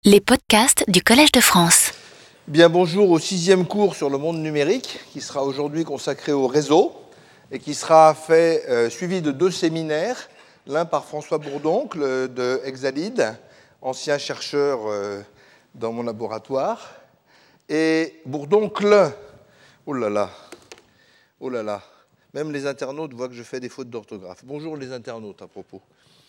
Les podcasts du Collège de France. Bien, bonjour au 6e cours sur le monde numérique, qui sera aujourd'hui consacré au réseau et qui sera suivi de 2 séminaires, l'un par François Bourdoncle de Exalid, ancien chercheur dans mon laboratoire, et Bourdoncle, oh là là, même les internautes voient que je fais des fautes d'orthographe. Bonjour les internautes à propos.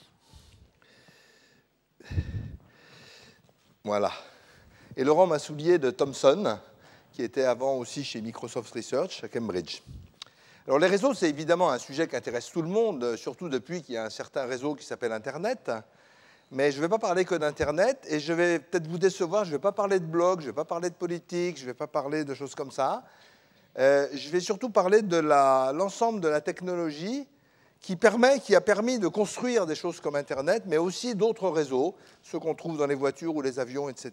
Voilà. Et Laurent Massoulier de Thomson, qui était avant aussi chez Microsoft Research à Cambridge. Alors les réseaux, c'est évidemment un sujet qui intéresse tout le monde, surtout depuis qu'il y a un certain réseau qui s'appelle Internet. Mais je ne vais pas parler que d'Internet, et je vais peut-être vous décevoir, je ne vais pas parler de blog, je ne vais pas parler de politique, je ne vais pas parler de choses comme ça. Je vais surtout parler de l'ensemble de la technologie qui a permis de construire des choses comme Internet, mais aussi d'autres réseaux, ceux qu'on trouve dans les voitures ou les avions, etc.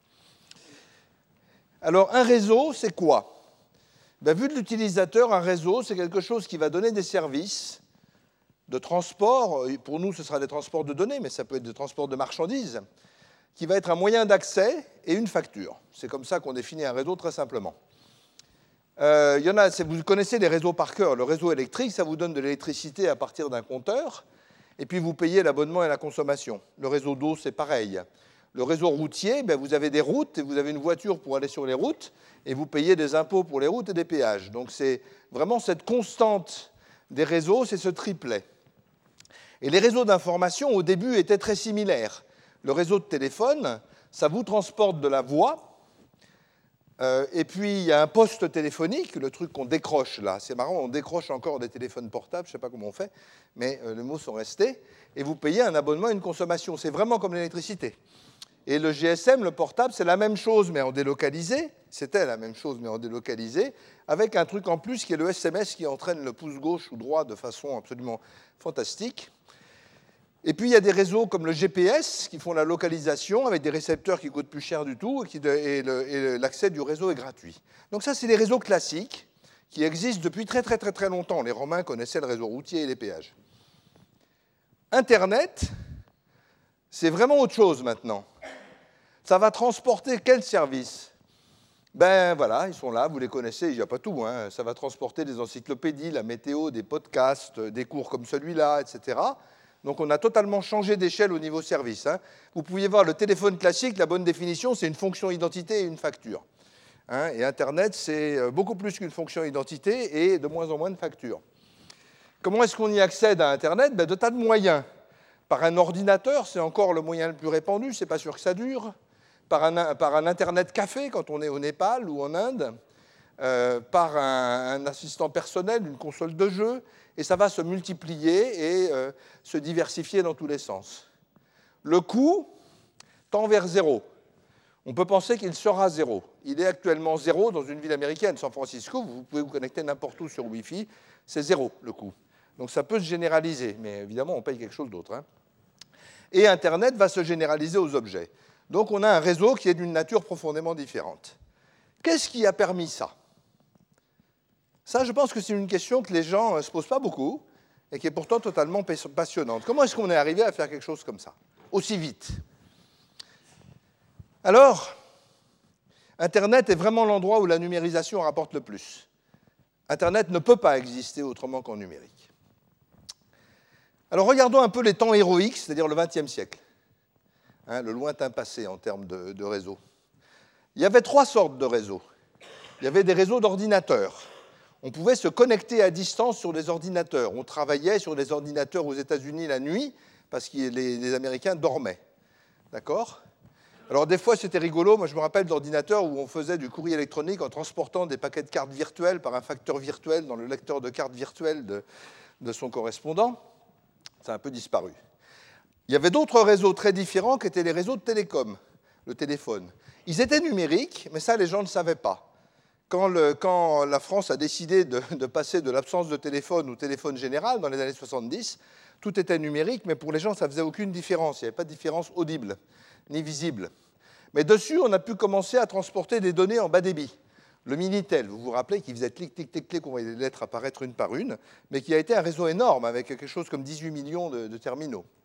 Alors, un réseau, c'est quoi ? Vu de l'utilisateur, un réseau, c'est quelque chose qui va donner des services de transport. Pour nous, ce sera des transports de données, mais ça peut être des transports de marchandises, qui va être un moyen d'accès et une facture. C'est comme ça qu'on définit un réseau très simplement. Vous connaissez les réseaux par cœur. Le réseau électrique, ça vous donne de l'électricité à partir d'un compteur, et puis vous payez l'abonnement et la consommation. Le réseau d'eau, c'est pareil. Le réseau routier, vous avez des routes, et vous avez une voiture pour aller sur les routes, et vous payez des impôts pour les routes et des péages. Donc c'est vraiment cette constante des réseaux, c'est ce triplet. Et les réseaux d'information, au début, étaient très similaires. Le réseau de téléphone, ça vous transporte de la voix, et puis il y a un poste téléphonique, le truc qu'on décroche là. C'est marrant, on décroche encore des téléphones portables, je ne sais pas comment on fait, mais les mots sont restés. Et vous payez un abonnement et une consommation. C'est vraiment comme l'électricité. Et le GSM, le portable, c'est la même chose, mais en délocalisé. C'était la même chose, mais en délocalisé, avec un truc en plus qui est le SMS qui entraîne le pouce gauche ou droit de façon absolument fantastique. Et puis, il y a des réseaux comme le GPS qui font la localisation avec des récepteurs qui coûtent plus cher du tout et l'accès du réseau est gratuit. Donc ça, c'est les réseaux classiques qui existent depuis très, très, très, très longtemps. Les Romains connaissaient le réseau routier et les péages. Internet, c'est vraiment autre chose maintenant. Ça va transporter quel service ? Voilà, ils sont là, vous les connaissez, il n'y a pas tout. Ça va transporter des encyclopédies, la météo, des podcasts, des cours comme celui-là, etc. Donc on a totalement changé d'échelle au niveau service. Vous pouviez voir le téléphone classique, la bonne définition, c'est une fonction identité et une facture. Et Internet, c'est beaucoup plus qu'une fonction identité et de moins en moins de factures. Comment est-ce qu'on y accède à Internet ? De tas de moyens. Par un ordinateur, c'est encore le moyen le plus répandu, c'est pas sûr que ça dure. Par un Internet café, quand on est au Népal ou en Inde. Par un assistant personnel, une console de jeu, et ça va se multiplier et se diversifier dans tous les sens. Le coût tend vers zéro. On peut penser qu'il sera zéro. Il est actuellement zéro dans une ville américaine, San Francisco. Vous pouvez vous connecter n'importe où sur Wi-Fi, c'est zéro le coût. Donc ça peut se généraliser, mais évidemment on paye quelque chose d'autre. Et Internet va se généraliser aux objets. Donc on a un réseau qui est d'une nature profondément différente. Qu'est-ce qui a permis ça ? Ça, je pense que c'est une question que les gens ne se posent pas beaucoup et qui est pourtant totalement passionnante. Comment est-ce qu'on est arrivé à faire quelque chose comme ça, aussi vite ? Alors, Internet est vraiment l'endroit où la numérisation rapporte le plus. Internet ne peut pas exister autrement qu'en numérique. Alors, regardons un peu les temps héroïques, c'est-à-dire le XXe siècle, le lointain passé en termes de réseau. Il y avait 3 sortes de réseaux. Il y avait des réseaux d'ordinateurs. On pouvait se connecter à distance sur des ordinateurs. On travaillait sur des ordinateurs aux États-Unis la nuit parce que les Américains dormaient. D'accord ? Alors des fois, c'était rigolo. Moi, je me rappelle d'ordinateurs où on faisait du courrier électronique en transportant des paquets de cartes virtuelles par un facteur virtuel dans le lecteur de cartes virtuelles de son correspondant. Ça a un peu disparu. Il y avait d'autres réseaux très différents qui étaient les réseaux de télécom, le téléphone. Ils étaient numériques, mais ça, les gens ne savaient pas. Quand la France a décidé de passer de l'absence de téléphone au téléphone général dans les années 70, tout était numérique, mais pour les gens, ça ne faisait aucune différence. Il n'y avait pas de différence audible ni visible. Mais dessus, on a pu commencer à transporter des données en bas débit. Le Minitel, vous vous rappelez, qui faisait clic, clic, clic, clic, on voyait les lettres apparaître une par une, mais qui a été un réseau énorme, avec quelque chose comme 18 millions de terminaux.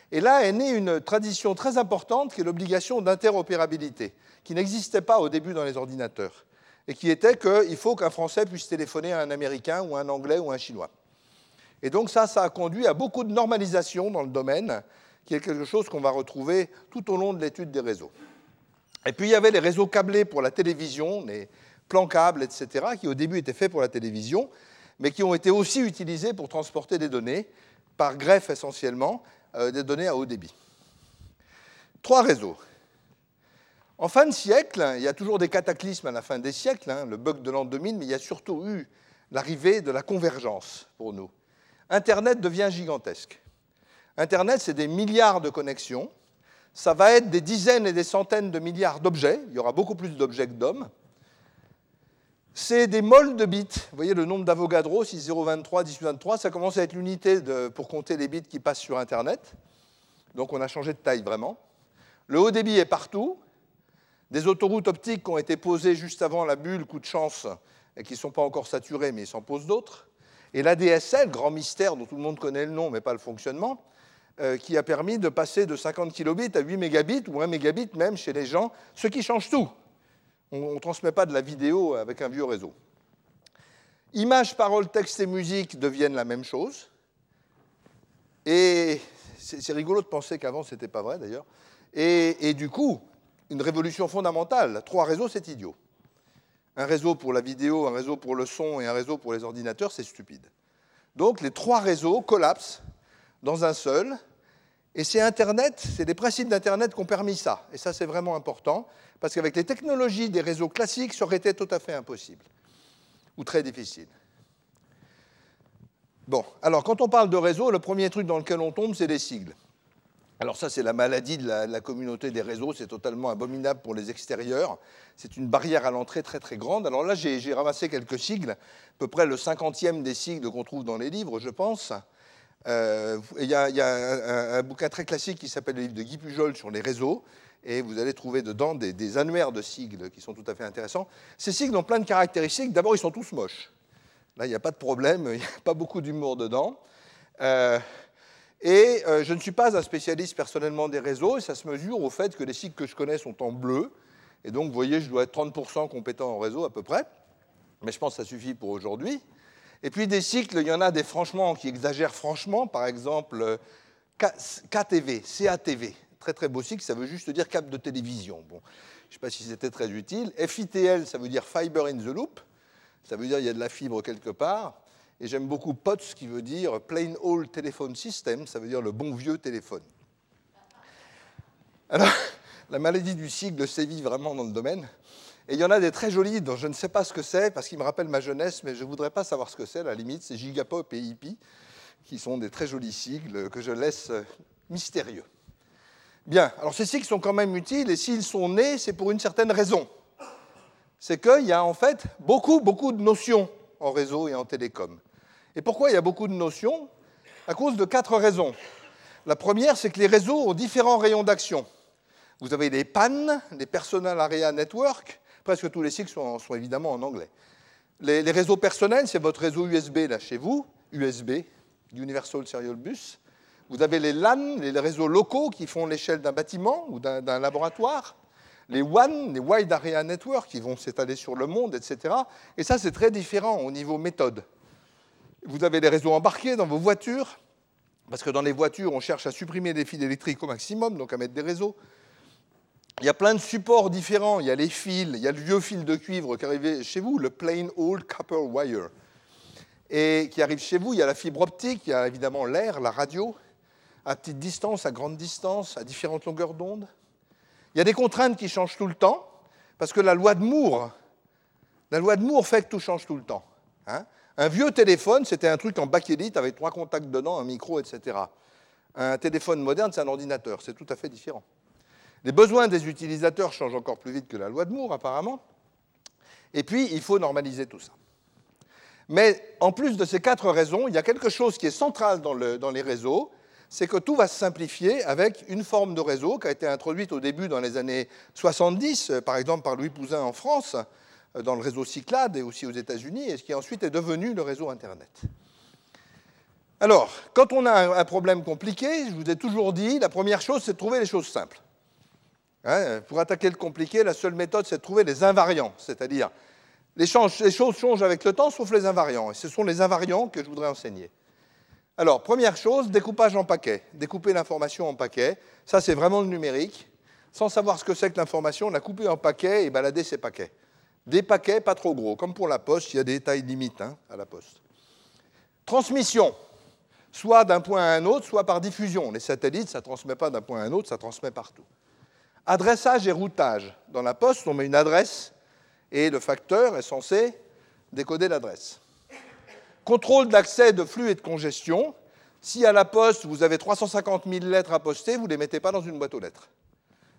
Et là est née une tradition très importante qui est l'obligation d'interopérabilité, qui n'existait pas au début dans les ordinateurs, et qui était qu'il faut qu'un Français puisse téléphoner à un Américain ou un Anglais ou un Chinois. Et donc ça a conduit à beaucoup de normalisation dans le domaine, qui est quelque chose qu'on va retrouver tout au long de l'étude des réseaux. Et puis il y avait les réseaux câblés pour la télévision, les plans câbles, etc., qui au début étaient faits pour la télévision, mais qui ont été aussi utilisés pour transporter des données, par greffe essentiellement, des données à haut débit. 3 réseaux. En fin de siècle, il y a toujours des cataclysmes à la fin des siècles, le bug de l'an 2000, mais il y a surtout eu l'arrivée de la convergence pour nous. Internet devient gigantesque. Internet, c'est des milliards de connexions. Ça va être des dizaines et des centaines de milliards d'objets. Il y aura beaucoup plus d'objets que d'hommes. C'est des moles de bits. Vous voyez le nombre d'Avogadro, 6023, 1823, ça commence à être l'unité pour compter les bits qui passent sur Internet. Donc on a changé de taille vraiment. Le haut débit est partout. Des autoroutes optiques qui ont été posées juste avant la bulle, coup de chance, et qui ne sont pas encore saturées, mais ils s'en posent d'autres. Et l'ADSL, grand mystère dont tout le monde connaît le nom, mais pas le fonctionnement, qui a permis de passer de 50 kilobits à 8 mégabits, ou 1 mégabit même chez les gens, ce qui change tout. On ne transmet pas de la vidéo avec un vieux réseau. Images, paroles, textes et musique deviennent la même chose. Et c'est rigolo de penser qu'avant, ce n'était pas vrai d'ailleurs. Et du coup, une révolution fondamentale. 3 réseaux, c'est idiot. Un réseau pour la vidéo, un réseau pour le son et un réseau pour les ordinateurs, c'est stupide. Donc les 3 réseaux collapsent dans un seul. Et c'est Internet, c'est les principes d'Internet qui ont permis ça. Et ça, c'est vraiment important, parce qu'avec les technologies des réseaux classiques, ça aurait été tout à fait impossible, ou très difficile. Bon, alors quand on parle de réseau, le premier truc dans lequel on tombe, c'est les sigles. Alors ça, c'est la maladie de la communauté des réseaux, c'est totalement abominable pour les extérieurs. C'est une barrière à l'entrée très très grande. Alors là, j'ai ramassé quelques sigles, à peu près le 50e des sigles qu'on trouve dans les livres, je pense. Il y a un bouquin très classique qui s'appelle le livre de Guy Pujol sur les réseaux, et vous allez trouver dedans des annuaires de sigles qui sont tout à fait intéressants. Ces sigles ont plein de caractéristiques. D'abord, ils sont tous moches. Là, il n'y a pas de problème, il n'y a pas beaucoup d'humour dedans. Je ne suis pas un spécialiste personnellement des réseaux, et ça se mesure au fait que les sigles que je connais sont en bleu. Et donc, vous voyez, je dois être 30% compétent en réseau à peu près. Mais je pense que ça suffit pour aujourd'hui. Et puis des cycles, il y en a des franchement qui exagèrent franchement. Par exemple, KTV, CATV, très très beau cycle, ça veut juste dire câble de télévision. Bon, je ne sais pas si c'était très utile. FITL, ça veut dire Fiber in the Loop, ça veut dire qu'il y a de la fibre quelque part. Et j'aime beaucoup POTS, qui veut dire Plain Old Telephone System, ça veut dire le bon vieux téléphone. Alors, la maladie du sigle sévit vraiment dans le domaine. Et il y en a des très jolis dont je ne sais pas ce que c'est, parce qu'ils me rappellent ma jeunesse, mais je ne voudrais pas savoir ce que c'est, à la limite. C'est Gigapop et Hippie, qui sont des très jolis sigles que je laisse mystérieux. Bien, alors ces sigles sont quand même utiles, et s'ils sont nés, c'est pour une certaine raison. C'est qu'il y a en fait beaucoup de notions en réseau et en télécom. Et pourquoi il y a beaucoup de notions? À cause de 4 raisons. La première, c'est que les réseaux ont différents rayons d'action. Vous avez les PAN, les Personal Area Network. Presque tous les cycles sont évidemment en anglais. Les réseaux personnels, c'est votre réseau USB là chez vous, USB, Universal Serial Bus. Vous avez les LAN, les réseaux locaux qui font l'échelle d'un bâtiment ou d'un laboratoire. Les WAN, les Wide Area Network, qui vont s'étaler sur le monde, etc. Et ça, c'est très différent au niveau méthode. Vous avez les réseaux embarqués dans vos voitures, parce que dans les voitures, on cherche à supprimer les fils électriques au maximum, donc à mettre des réseaux. Il y a plein de supports différents. Il y a les fils, il y a le vieux fil de cuivre qui arrive chez vous, le plain old copper wire, et qui arrive chez vous. Il y a la fibre optique, il y a évidemment l'air, la radio, à petite distance, à grande distance, à différentes longueurs d'onde. Il y a des contraintes qui changent tout le temps, parce que la loi de Moore fait que tout change tout le temps. Un vieux téléphone, c'était un truc en bakélite avec 3 contacts dedans, un micro, etc. Un téléphone moderne, c'est un ordinateur, c'est tout à fait différent. Les besoins des utilisateurs changent encore plus vite que la loi de Moore, apparemment. Et puis, il faut normaliser tout ça. Mais en plus de ces 4 raisons, il y a quelque chose qui est central dans les réseaux, c'est que tout va se simplifier avec une forme de réseau qui a été introduite au début dans les années 70, par exemple par Louis Pouzin en France, dans le réseau Cyclade et aussi aux États-Unis, et ce qui ensuite est devenu le réseau Internet. Alors, quand on a un problème compliqué, je vous ai toujours dit, la première chose, c'est de trouver les choses simples. Hein, pour attaquer le compliqué, la seule méthode, c'est de trouver les invariants, c'est-à-dire les choses changent avec le temps, sauf les invariants. Et ce sont les invariants que je voudrais enseigner. Alors, première chose, découpage en paquets. Découper l'information en paquets, ça, c'est vraiment le numérique. Sans savoir ce que c'est que l'information, on la couper en paquets et balader ces paquets. Des paquets pas trop gros. Comme pour la poste, il y a des tailles limites à la poste. Transmission, soit d'un point à un autre, soit par diffusion. Les satellites, ça ne transmet pas d'un point à un autre, ça transmet partout. Adressage et routage. Dans la poste, on met une adresse et le facteur est censé décoder l'adresse. Contrôle d'accès de flux et de congestion. Si à la poste, vous avez 350 000 lettres à poster, vous ne les mettez pas dans une boîte aux lettres. D'accord ?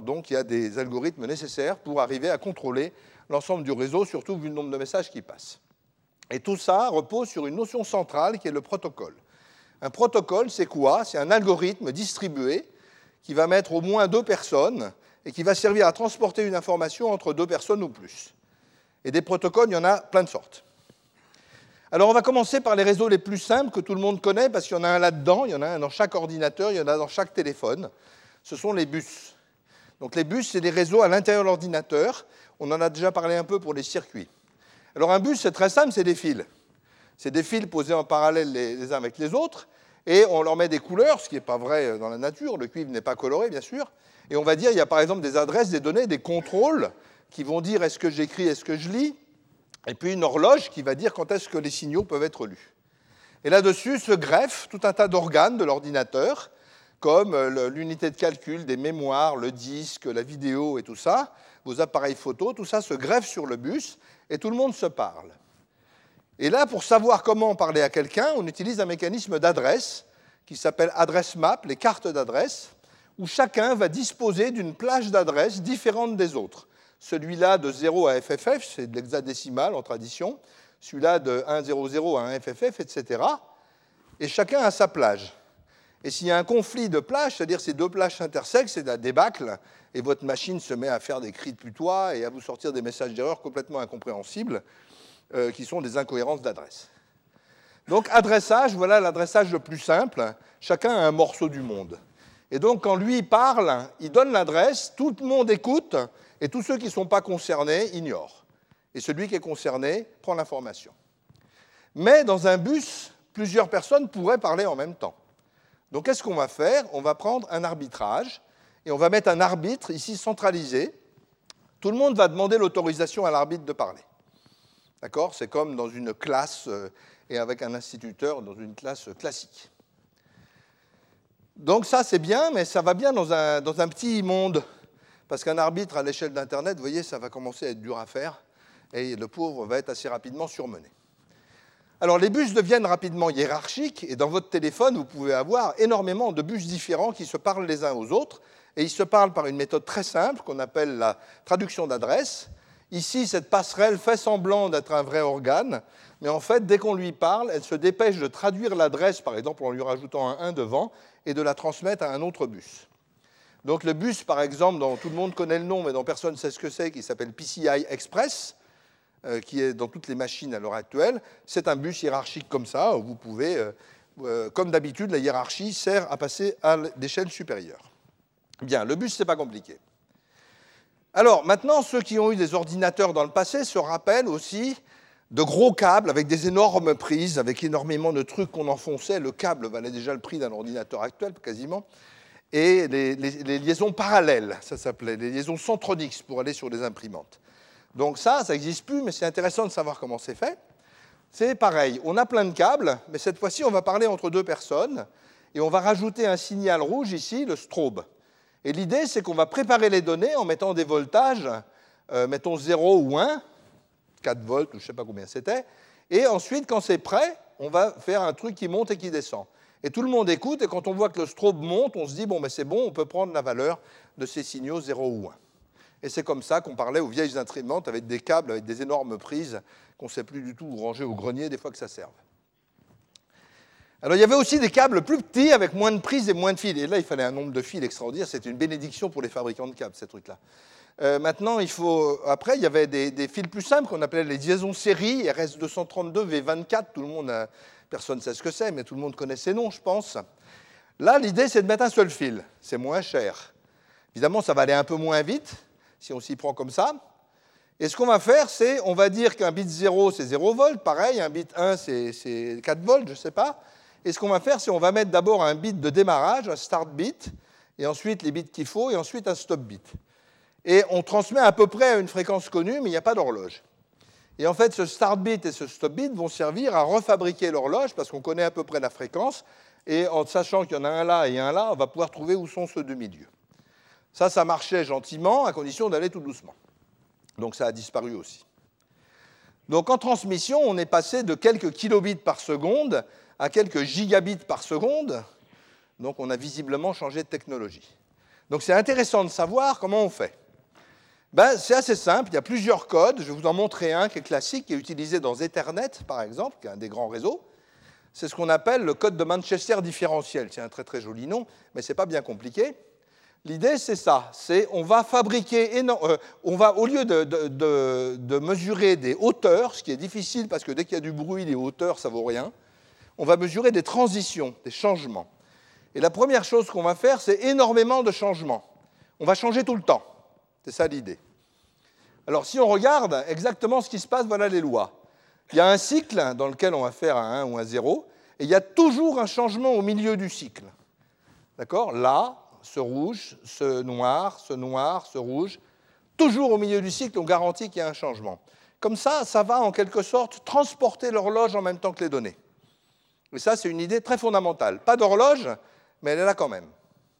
Donc, il y a des algorithmes nécessaires pour arriver à contrôler l'ensemble du réseau, surtout vu le nombre de messages qui passent. Et tout ça repose sur une notion centrale qui est le protocole. Un protocole, c'est quoi ? C'est un algorithme distribué qui va mettre au moins 2 personnes et qui va servir à transporter une information entre 2 personnes ou plus. Et des protocoles, il y en a plein de sortes. Alors, on va commencer par les réseaux les plus simples que tout le monde connaît, parce qu'il y en a un là-dedans, il y en a un dans chaque ordinateur, il y en a dans chaque téléphone. Ce sont les bus. Donc, les bus, c'est des réseaux à l'intérieur de l'ordinateur. On en a déjà parlé un peu pour les circuits. Alors, un bus, c'est très simple, c'est des fils. C'est des fils posés en parallèle les uns avec les autres, et on leur met des couleurs, ce qui n'est pas vrai dans la nature. Le cuivre n'est pas coloré, bien sûr. Et on va dire, il y a par exemple des adresses, des données, des contrôles qui vont dire est-ce que j'écris, est-ce que je lis, et puis une horloge qui va dire quand est-ce que les signaux peuvent être lus. Et là-dessus se greffent tout un tas d'organes de l'ordinateur, comme l'unité de calcul, des mémoires, le disque, la vidéo et tout ça, vos appareils photo, tout ça se greffe sur le bus, et tout le monde se parle. Et là, pour savoir comment parler à quelqu'un, on utilise un mécanisme d'adresse qui s'appelle adresse map, les cartes d'adresse, où chacun va disposer d'une plage d'adresses différente des autres. Celui-là de 0 à FFF, c'est de l'hexadécimal en tradition, celui-là de 100 à 1 FFF, etc. Et chacun a sa plage. Et s'il y a un conflit de plages, c'est-à-dire ces 2 plages s'intersectent, c'est la débâcle, et votre machine se met à faire des cris de putois et à vous sortir des messages d'erreur complètement incompréhensibles, qui sont des incohérences d'adresse. Donc, adressage, voilà l'adressage le plus simple. Chacun a un morceau du monde. Et donc, quand lui parle, il donne l'adresse, tout le monde écoute, et tous ceux qui ne sont pas concernés ignorent. Et celui qui est concerné prend l'information. Mais dans un bus, plusieurs personnes pourraient parler en même temps. Donc, qu'est-ce qu'on va faire ? On va prendre un arbitrage, et on va mettre un arbitre, ici centralisé. Tout le monde va demander l'autorisation à l'arbitre de parler. D'accord ? C'est comme dans une classe, et avec un instituteur dans une classe classique. Donc ça, c'est bien, mais ça va bien dans un petit monde. Parce qu'un arbitre à l'échelle d'Internet, vous voyez, ça va commencer à être dur à faire, et le pauvre va être assez rapidement surmené. Alors, les bus deviennent rapidement hiérarchiques, et dans votre téléphone, vous pouvez avoir énormément de bus différents qui se parlent les uns aux autres, et ils se parlent par une méthode très simple qu'on appelle la traduction d'adresse. Ici, cette passerelle fait semblant d'être un vrai organe, mais en fait, dès qu'on lui parle, elle se dépêche de traduire l'adresse, par exemple en lui rajoutant un 1 devant, et de la transmettre à un autre bus. Donc le bus, par exemple, dont tout le monde connaît le nom, mais dont personne ne sait ce que c'est, qui s'appelle PCI Express, qui est dans toutes les machines à l'heure actuelle, c'est un bus hiérarchique comme ça, où vous pouvez, comme d'habitude, la hiérarchie sert à passer à l'échelle supérieure. Bien, le bus, ce n'est pas compliqué. Alors, maintenant, ceux qui ont eu des ordinateurs dans le passé se rappellent aussi de gros câbles avec des énormes prises, avec énormément de trucs qu'on enfonçait. Le câble valait déjà le prix d'un ordinateur actuel, quasiment. Et les liaisons parallèles, ça s'appelait, les liaisons Centronix pour aller sur des imprimantes. Donc ça n'existe plus, mais c'est intéressant de savoir comment c'est fait. C'est pareil, on a plein de câbles, mais cette fois-ci, on va parler entre 2 personnes, et on va rajouter un signal rouge ici, le strobe. Et l'idée, c'est qu'on va préparer les données en mettant des voltages, mettons 0 ou 1, 4 volts, ou je ne sais pas combien c'était, et ensuite, quand c'est prêt, on va faire un truc qui monte et qui descend. Et tout le monde écoute, et quand on voit que le strobe monte, on se dit, bon, ben c'est bon, on peut prendre la valeur de ces signaux 0 ou 1. Et c'est comme ça qu'on parlait aux vieilles imprimantes avec des câbles, avec des énormes prises qu'on ne sait plus du tout où ranger au grenier, des fois que ça serve. Alors, il y avait aussi des câbles plus petits, avec moins de prises et moins de fils. Et là, il fallait un nombre de fils extraordinaire. C'était une bénédiction pour les fabricants de câbles, ces trucs-là. Maintenant, après, il y avait des fils plus simples qu'on appelait les liaisons série, RS232, V24, tout le monde a Personne ne sait ce que c'est, mais tout le monde connaît ces noms, je pense. Là, l'idée, c'est de mettre un seul fil. C'est moins cher. Évidemment, ça va aller un peu moins vite, si on s'y prend comme ça. Et ce qu'on va faire, c'est, on va dire qu'un bit 0, c'est 0 volts. Pareil, un bit 1, c'est 4 volts, je ne sais pas. Et ce qu'on va faire, c'est on va mettre d'abord un bit de démarrage, un start bit, et ensuite les bits qu'il faut, et ensuite un stop bit. Et on transmet à peu près à une fréquence connue, mais il n'y a pas d'horloge. Et en fait, ce start bit et ce stop bit vont servir à refabriquer l'horloge, parce qu'on connaît à peu près la fréquence, et en sachant qu'il y en a un là et un là, on va pouvoir trouver où sont ceux du milieu. Ça marchait gentiment, à condition d'aller tout doucement. Donc ça a disparu aussi. Donc en transmission, on est passé de quelques kilobits par seconde à quelques gigabits par seconde. Donc on a visiblement changé de technologie. Donc c'est intéressant de savoir comment on fait. C'est assez simple, il y a plusieurs codes. Je vais vous en montrer un qui est classique, qui est utilisé dans Ethernet, par exemple, qui est un des grands réseaux. C'est ce qu'on appelle le code de Manchester différentiel. C'est un très très joli nom, mais ce n'est pas bien compliqué. L'idée, c'est ça. On va fabriquer, au lieu de mesurer des hauteurs, ce qui est difficile parce que dès qu'il y a du bruit, les hauteurs, ça ne vaut rien, on va mesurer des transitions, des changements. Et la première chose qu'on va faire, c'est énormément de changements. On va changer tout le temps. C'est ça l'idée. Alors, si on regarde exactement ce qui se passe, voilà les lois. Il y a un cycle dans lequel on va faire un 1 ou un 0, et il y a toujours un changement au milieu du cycle. D'accord ? Là, ce rouge, ce noir, ce rouge. Toujours au milieu du cycle, on garantit qu'il y a un changement. Comme ça, ça va en quelque sorte transporter l'horloge en même temps que les données. Et ça, c'est une idée très fondamentale. Pas d'horloge, mais elle est là quand même.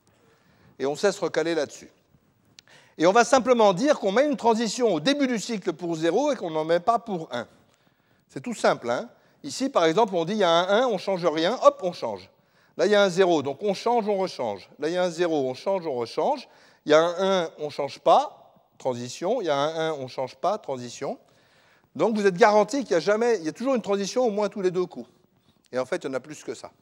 Et on sait se recaler là-dessus. Et on va simplement dire qu'on met une transition au début du cycle pour 0 et qu'on n'en met pas pour 1. C'est tout simple. Hein ? Ici, par exemple, on dit il y a un 1, on ne change rien, hop, on change. Là, il y a un 0, donc on change, on rechange. Là, il y a un 0, on change, on rechange. Il y a un 1, on ne change pas, transition. Il y a un 1, on ne change pas, transition. Donc vous êtes garanti qu'il y a toujours une transition au moins tous les deux coups. Et en fait, il y en a plus que ça.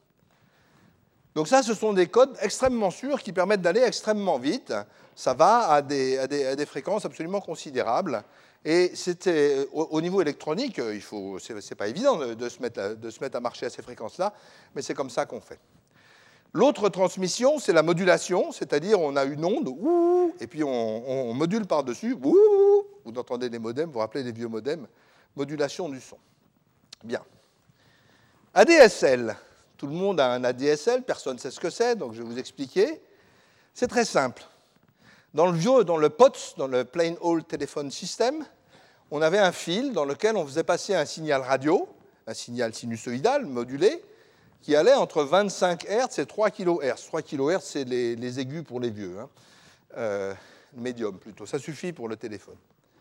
Donc ça, ce sont des codes extrêmement sûrs qui permettent d'aller extrêmement vite. Ça va à des fréquences absolument considérables. Et au niveau électronique, c'est pas évident de se mettre à marcher à ces fréquences-là, mais c'est comme ça qu'on fait. L'autre transmission, c'est la modulation, c'est-à-dire on a une onde, ouh, et puis on module par-dessus, ouh, vous entendez des modems, vous vous rappelez des vieux modems, modulation du son. Bien. ADSL. Tout le monde a un ADSL, personne ne sait ce que c'est, donc je vais vous expliquer. C'est très simple. Dans le POTS, dans le Plain Old Telephone System, on avait un fil dans lequel on faisait passer un signal radio, un signal sinusoïdal modulé, qui allait entre 25 Hz et 3 kHz. 3 kHz, c'est les aigus pour les vieux, hein. Médium plutôt. Ça suffit pour le téléphone.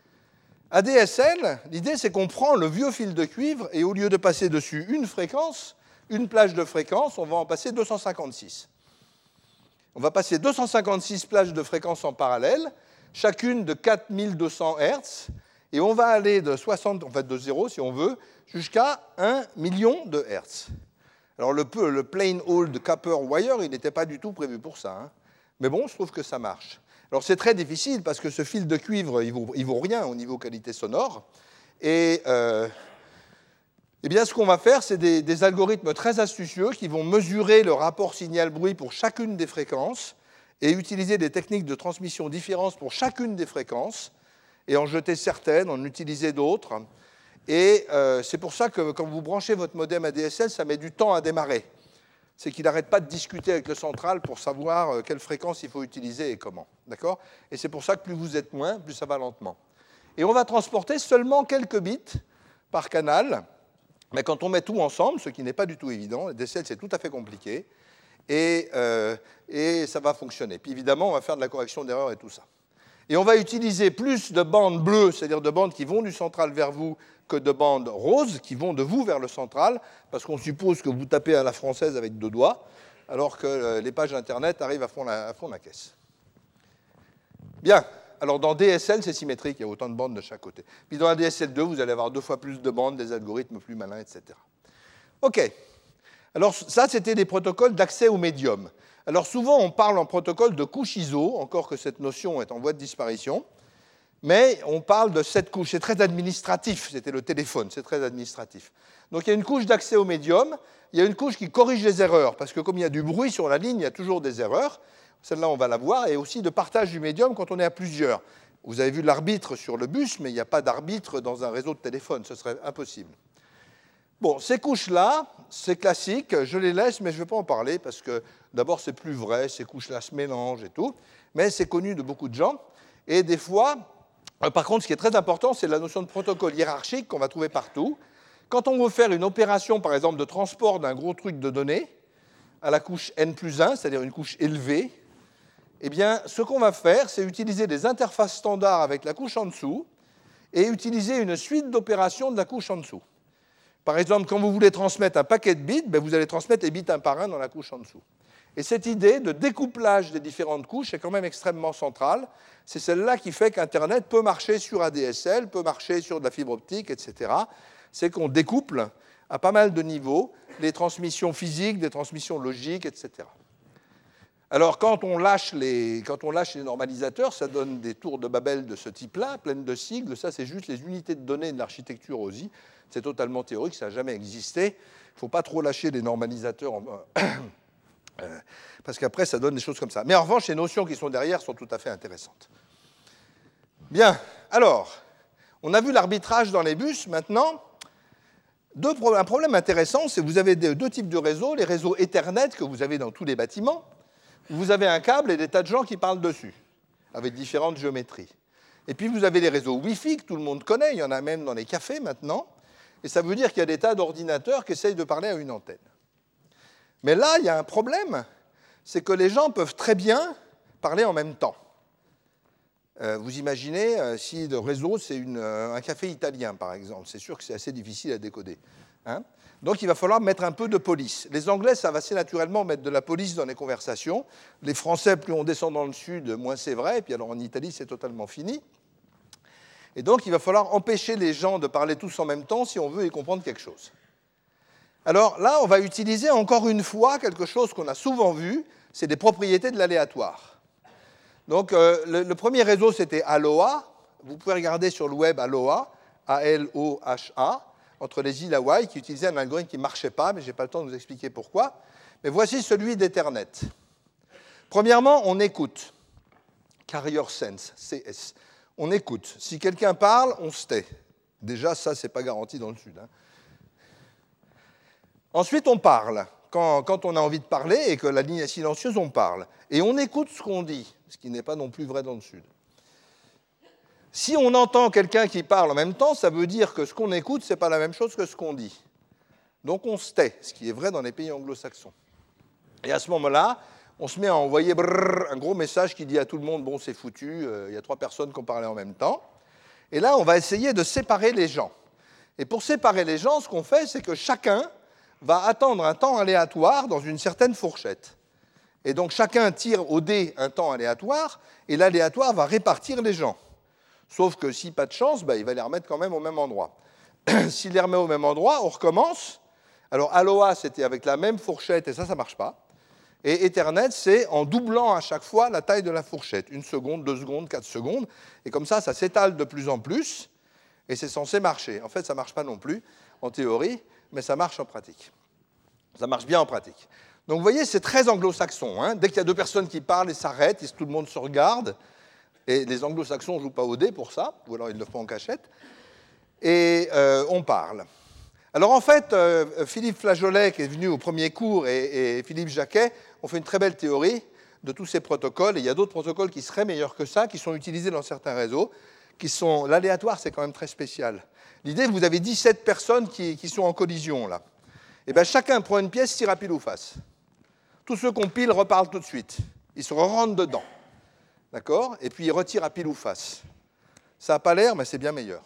ADSL, l'idée, c'est qu'on prend le vieux fil de cuivre et au lieu de passer dessus une fréquence, une plage de fréquence, on va en passer 256. On va passer 256 plages de fréquences en parallèle, chacune de 4200 Hz, et on va aller de 0 si on veut, jusqu'à 1 million de Hertz. Alors le plain old copper wire, il n'était pas du tout prévu pour ça, hein. Mais bon, je trouve que ça marche. Alors c'est très difficile parce que ce fil de cuivre, il vaut rien au niveau qualité sonore. Et eh bien, ce qu'on va faire, c'est des algorithmes très astucieux qui vont mesurer le rapport signal-bruit pour chacune des fréquences et utiliser des techniques de transmission différentes pour chacune des fréquences et en jeter certaines, en utiliser d'autres. Et c'est pour ça que quand vous branchez votre modem ADSL, ça met du temps à démarrer. C'est qu'il n'arrête pas de discuter avec le central pour savoir quelle fréquence il faut utiliser et comment. D'accord ? Et c'est pour ça que plus vous êtes loin, plus ça va lentement. Et on va transporter seulement quelques bits par canal. Mais quand on met tout ensemble, ce qui n'est pas du tout évident, ADSL c'est tout à fait compliqué, et ça va fonctionner. Puis évidemment, on va faire de la correction d'erreur et tout ça. Et on va utiliser plus de bandes bleues, c'est-à-dire de bandes qui vont du central vers vous, que de bandes roses qui vont de vous vers le central, parce qu'on suppose que vous tapez à la française avec 2 doigts, alors que les pages Internet arrivent à fond la caisse. Bien. Alors dans DSL, c'est symétrique, il y a autant de bandes de chaque côté. Puis dans la DSL2, vous allez avoir 2 fois plus de bandes, des algorithmes plus malins, etc. OK. Alors ça, c'était des protocoles d'accès au médium. Alors souvent, on parle en protocole de couche ISO, encore que cette notion est en voie de disparition. Mais on parle de 7 couches. C'est très administratif. C'était le téléphone, c'est très administratif. Donc il y a une couche d'accès au médium. Il y a une couche qui corrige les erreurs, parce que comme il y a du bruit sur la ligne, il y a toujours des erreurs. Celle-là, on va la voir. Et aussi de partage du médium quand on est à plusieurs. Vous avez vu l'arbitre sur le bus, mais il n'y a pas d'arbitre dans un réseau de téléphone. Ce serait impossible. Bon, ces couches-là, c'est classique. Je les laisse, mais je ne vais pas en parler, parce que d'abord, c'est plus vrai. Ces couches-là se mélangent et tout. Mais c'est connu de beaucoup de gens. Et des fois, par contre, ce qui est très important, c'est la notion de protocole hiérarchique qu'on va trouver partout. Quand on veut faire une opération, par exemple, de transport d'un gros truc de données à la couche N+1, c'est-à-dire une couche élevée, eh bien, ce qu'on va faire, c'est utiliser des interfaces standards avec la couche en dessous et utiliser une suite d'opérations de la couche en dessous. Par exemple, quand vous voulez transmettre un paquet de bits, vous allez transmettre les bits un par un dans la couche en dessous. Et cette idée de découplage des différentes couches est quand même extrêmement centrale. C'est celle-là qui fait qu'Internet peut marcher sur ADSL, peut marcher sur de la fibre optique, etc. C'est qu'on découple à pas mal de niveaux les transmissions physiques, des transmissions logiques, etc. Alors, quand on lâche les normalisateurs, ça donne des tours de Babel de ce type-là, pleines de sigles. Ça, c'est juste les unités de données de l'architecture OSI. C'est totalement théorique, ça n'a jamais existé. Il ne faut pas trop lâcher les normalisateurs parce qu'après, ça donne des choses comme ça. Mais en revanche, les notions qui sont derrière sont tout à fait intéressantes. Bien, alors, on a vu l'arbitrage dans les bus. Maintenant, un problème intéressant, c'est que vous avez deux types de réseaux. Les réseaux Ethernet que vous avez dans tous les bâtiments. Vous avez un câble et des tas de gens qui parlent dessus, avec différentes géométries. Et puis vous avez les réseaux Wi-Fi que tout le monde connaît, il y en a même dans les cafés maintenant, et ça veut dire qu'il y a des tas d'ordinateurs qui essayent de parler à une antenne. Mais là, il y a un problème, c'est que les gens peuvent très bien parler en même temps. Vous imaginez si le réseau, c'est un café italien, par exemple, c'est sûr que c'est assez difficile à décoder. Hein ? Donc il va falloir mettre un peu de police. Les Anglais savent assez naturellement mettre de la police dans les conversations. Les Français, plus on descend dans le sud, moins c'est vrai. Et puis alors en Italie, c'est totalement fini. Et donc il va falloir empêcher les gens de parler tous en même temps si on veut y comprendre quelque chose. Alors là, on va utiliser encore une fois quelque chose qu'on a souvent vu, c'est des propriétés de l'aléatoire. Donc le premier réseau, c'était Aloha. Vous pouvez regarder sur le web Aloha, A-L-O-H-A. Entre les îles Hawaï, qui utilisaient un algorithme qui ne marchait pas, mais je n'ai pas le temps de vous expliquer pourquoi. Mais voici celui d'Ethernet. Premièrement, on écoute. Carrier Sense, CS. On écoute. Si quelqu'un parle, on se tait. Déjà, ça, ce n'est pas garanti dans le Sud. Hein. Ensuite, on parle. Quand on a envie de parler et que la ligne est silencieuse, on parle. Et on écoute ce qu'on dit, ce qui n'est pas non plus vrai dans le Sud. Si on entend quelqu'un qui parle en même temps, ça veut dire que ce qu'on écoute, ce n'est pas la même chose que ce qu'on dit. Donc on se tait, ce qui est vrai dans les pays anglo-saxons. Et à ce moment-là, on se met à envoyer un gros message qui dit à tout le monde « bon, c'est foutu, il y a 3 personnes qui ont parlé en même temps ». Et là, on va essayer de séparer les gens. Et pour séparer les gens, ce qu'on fait, c'est que chacun va attendre un temps aléatoire dans une certaine fourchette. Et donc chacun tire au dé un temps aléatoire, et l'aléatoire va répartir les gens. Sauf que s'il n'a pas de chance, il va les remettre quand même au même endroit. S'il les remet au même endroit, on recommence. Alors, Aloha, c'était avec la même fourchette, et ça ne marche pas. Et Ethernet, c'est en doublant à chaque fois la taille de la fourchette. 1 seconde, 2 secondes, 4 secondes. Et comme ça s'étale de plus en plus, et c'est censé marcher. En fait, ça ne marche pas non plus, en théorie, mais ça marche en pratique. Ça marche bien en pratique. Donc, vous voyez, c'est très anglo-saxon. Hein. Dès qu'il y a 2 personnes qui parlent, ils s'arrêtent, tout le monde se regarde. Et les anglo-saxons ne jouent pas au dé pour ça, ou alors ils le font en cachette. Et on parle. Alors en fait, Philippe Flageolet, qui est venu au premier cours, et Philippe Jacquet ont fait une très belle théorie de tous ces protocoles. Et il y a d'autres protocoles qui seraient meilleurs que ça, qui sont utilisés dans certains réseaux. L'aléatoire, c'est quand même très spécial. L'idée, vous avez 17 personnes qui sont en collision, là. Et bien chacun prend une pièce, tire à pile ou face. Tous ceux qu'on pile reparlent tout de suite. Ils se rentrent dedans. D'accord ? Et puis il retire à pile ou face. Ça n'a pas l'air, mais c'est bien meilleur.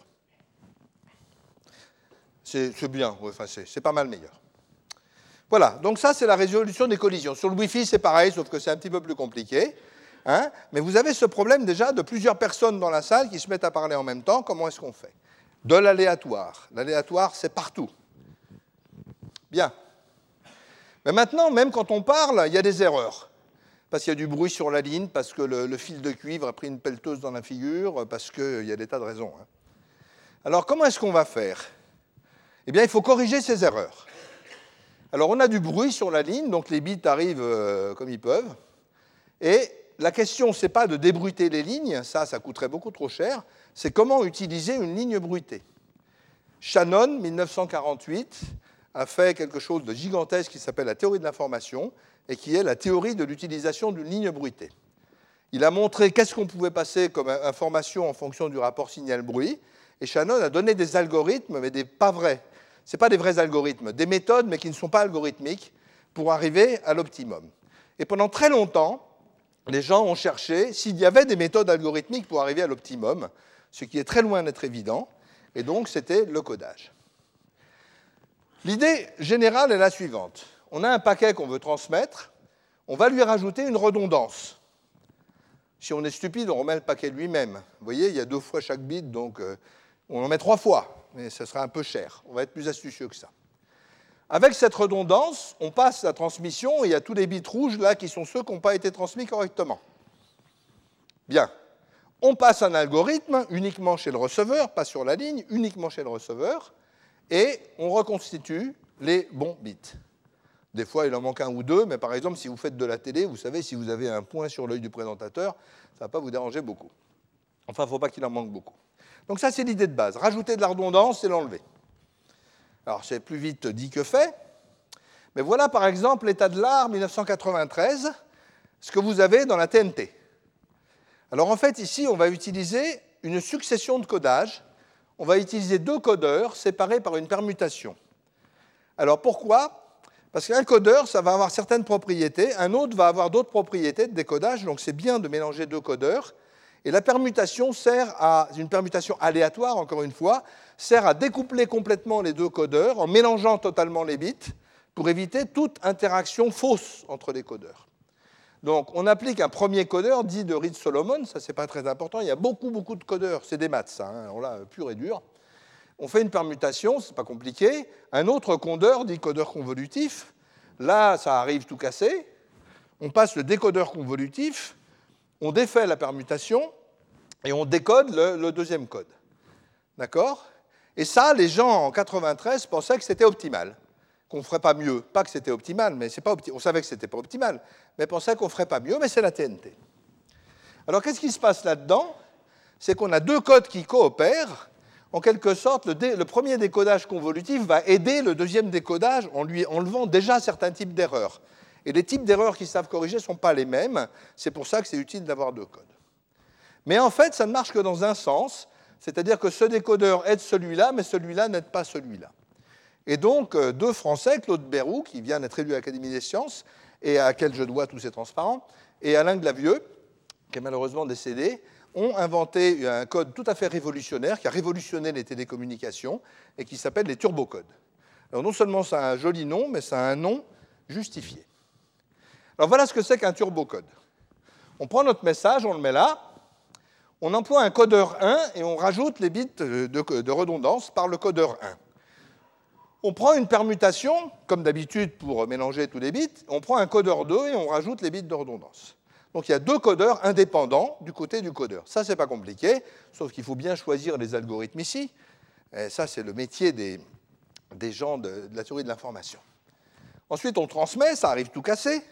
C'est bien, enfin, c'est pas mal meilleur. Voilà, donc ça c'est la résolution des collisions. Sur le Wi-Fi c'est pareil, sauf que c'est un petit peu plus compliqué. Hein ? Mais vous avez ce problème déjà de plusieurs personnes dans la salle qui se mettent à parler en même temps. Comment est-ce qu'on fait ? De l'aléatoire. L'aléatoire, c'est partout. Bien. Mais maintenant, même quand on parle, il y a des erreurs. parce qu'il y a du bruit sur la ligne, parce que le fil de cuivre a pris une pelleteuse dans la figure, parce qu'il y a des tas de raisons. Alors, comment est-ce qu'on va faire? Eh bien, il faut corriger ces erreurs. Alors, on a du bruit sur la ligne, donc les bits arrivent comme ils peuvent. Et la question, ce n'est pas de débruiter les lignes, ça coûterait beaucoup trop cher, c'est comment utiliser une ligne bruitée. Shannon, 1948, a fait quelque chose de gigantesque qui s'appelle la théorie de l'information et qui est la théorie de l'utilisation d'une ligne bruitée. Il a montré qu'est-ce qu'on pouvait passer comme information en fonction du rapport signal-bruit, et Shannon a donné des algorithmes, mais pas vrais. Ce ne sont pas des vrais algorithmes, des méthodes, mais qui ne sont pas algorithmiques, pour arriver à l'optimum. Et pendant très longtemps, les gens ont cherché s'il y avait des méthodes algorithmiques pour arriver à l'optimum, ce qui est très loin d'être évident, et donc c'était le codage. L'idée générale est la suivante. On a un paquet qu'on veut transmettre, on va lui rajouter une redondance. Si on est stupide, on remet le paquet lui-même. Vous voyez, il y a 2 fois chaque bit, donc on en met 3 fois, mais ce sera un peu cher. On va être plus astucieux que ça. Avec cette redondance, on passe la transmission et il y a tous les bits rouges là qui sont ceux qui n'ont pas été transmis correctement. Bien. On passe un algorithme uniquement chez le receveur, pas sur la ligne, uniquement chez le receveur, et on reconstitue les bons bits. Des fois, il en manque 1 ou 2, mais par exemple, si vous faites de la télé, vous savez, si vous avez un point sur l'œil du présentateur, ça ne va pas vous déranger beaucoup. Enfin, il ne faut pas qu'il en manque beaucoup. Donc ça, c'est l'idée de base. Rajouter de la redondance et l'enlever. Alors, c'est plus vite dit que fait. Mais voilà, par exemple, l'état de l'art 1993, ce que vous avez dans la TNT. Alors, en fait, ici, on va utiliser une succession de codages. On va utiliser 2 codeurs séparés par une permutation. Alors, pourquoi? Parce qu'un codeur, ça va avoir certaines propriétés, un autre va avoir d'autres propriétés de décodage, donc c'est bien de mélanger 2 codeurs. Et la permutation sert à, une permutation aléatoire, encore une fois, sert à découpler complètement les 2 codeurs en mélangeant totalement les bits pour éviter toute interaction fausse entre les codeurs. Donc, on applique un premier codeur dit de Reed-Solomon, ça c'est pas très important, il y a beaucoup de codeurs, c'est des maths ça, hein, alors là, pur et dur. On fait une permutation, c'est pas compliqué, un autre codeur dit codeur convolutif, là ça arrive tout cassé, on passe le décodeur convolutif, on défait la permutation et on décode le deuxième code. D'accord? Et ça, les gens en 93 pensaient que c'était optimal, qu'on ne ferait pas mieux. Pas que c'était optimal, mais on savait que ce n'était pas optimal, mais pensaient qu'on ne ferait pas mieux, mais c'est la TNT. Alors qu'est-ce qui se passe là-dedans? C'est qu'on a 2 codes qui coopèrent. En quelque sorte, le premier décodage convolutif va aider le deuxième décodage en lui enlevant déjà certains types d'erreurs. Et les types d'erreurs qu'ils savent corriger ne sont pas les mêmes. C'est pour ça que c'est utile d'avoir 2 codes. Mais en fait, ça ne marche que dans un sens, c'est-à-dire que ce décodeur aide celui-là, mais celui-là n'aide pas celui-là. Et donc, 2 Français, Claude Bérou, qui vient d'être élu à l'Académie des sciences, et à laquelle je dois tous ces transparents, et Alain Glavieux, qui est malheureusement décédé, ont inventé un code tout à fait révolutionnaire, qui a révolutionné les télécommunications, et qui s'appelle les turbocodes. Alors non seulement ça a un joli nom, mais ça a un nom justifié. Alors voilà ce que c'est qu'un turbocode. On prend notre message, on le met là, on emploie un codeur 1 et on rajoute les bits de redondance par le codeur 1. On prend une permutation, comme d'habitude pour mélanger tous les bits, on prend un codeur 2 et on rajoute les bits de redondance. Donc il y a 2 codeurs indépendants du côté du codeur. Ça, c'est pas compliqué, sauf qu'il faut bien choisir les algorithmes ici. Et ça, c'est le métier des gens de la théorie de l'information. Ensuite, on transmet, ça arrive tout cassé.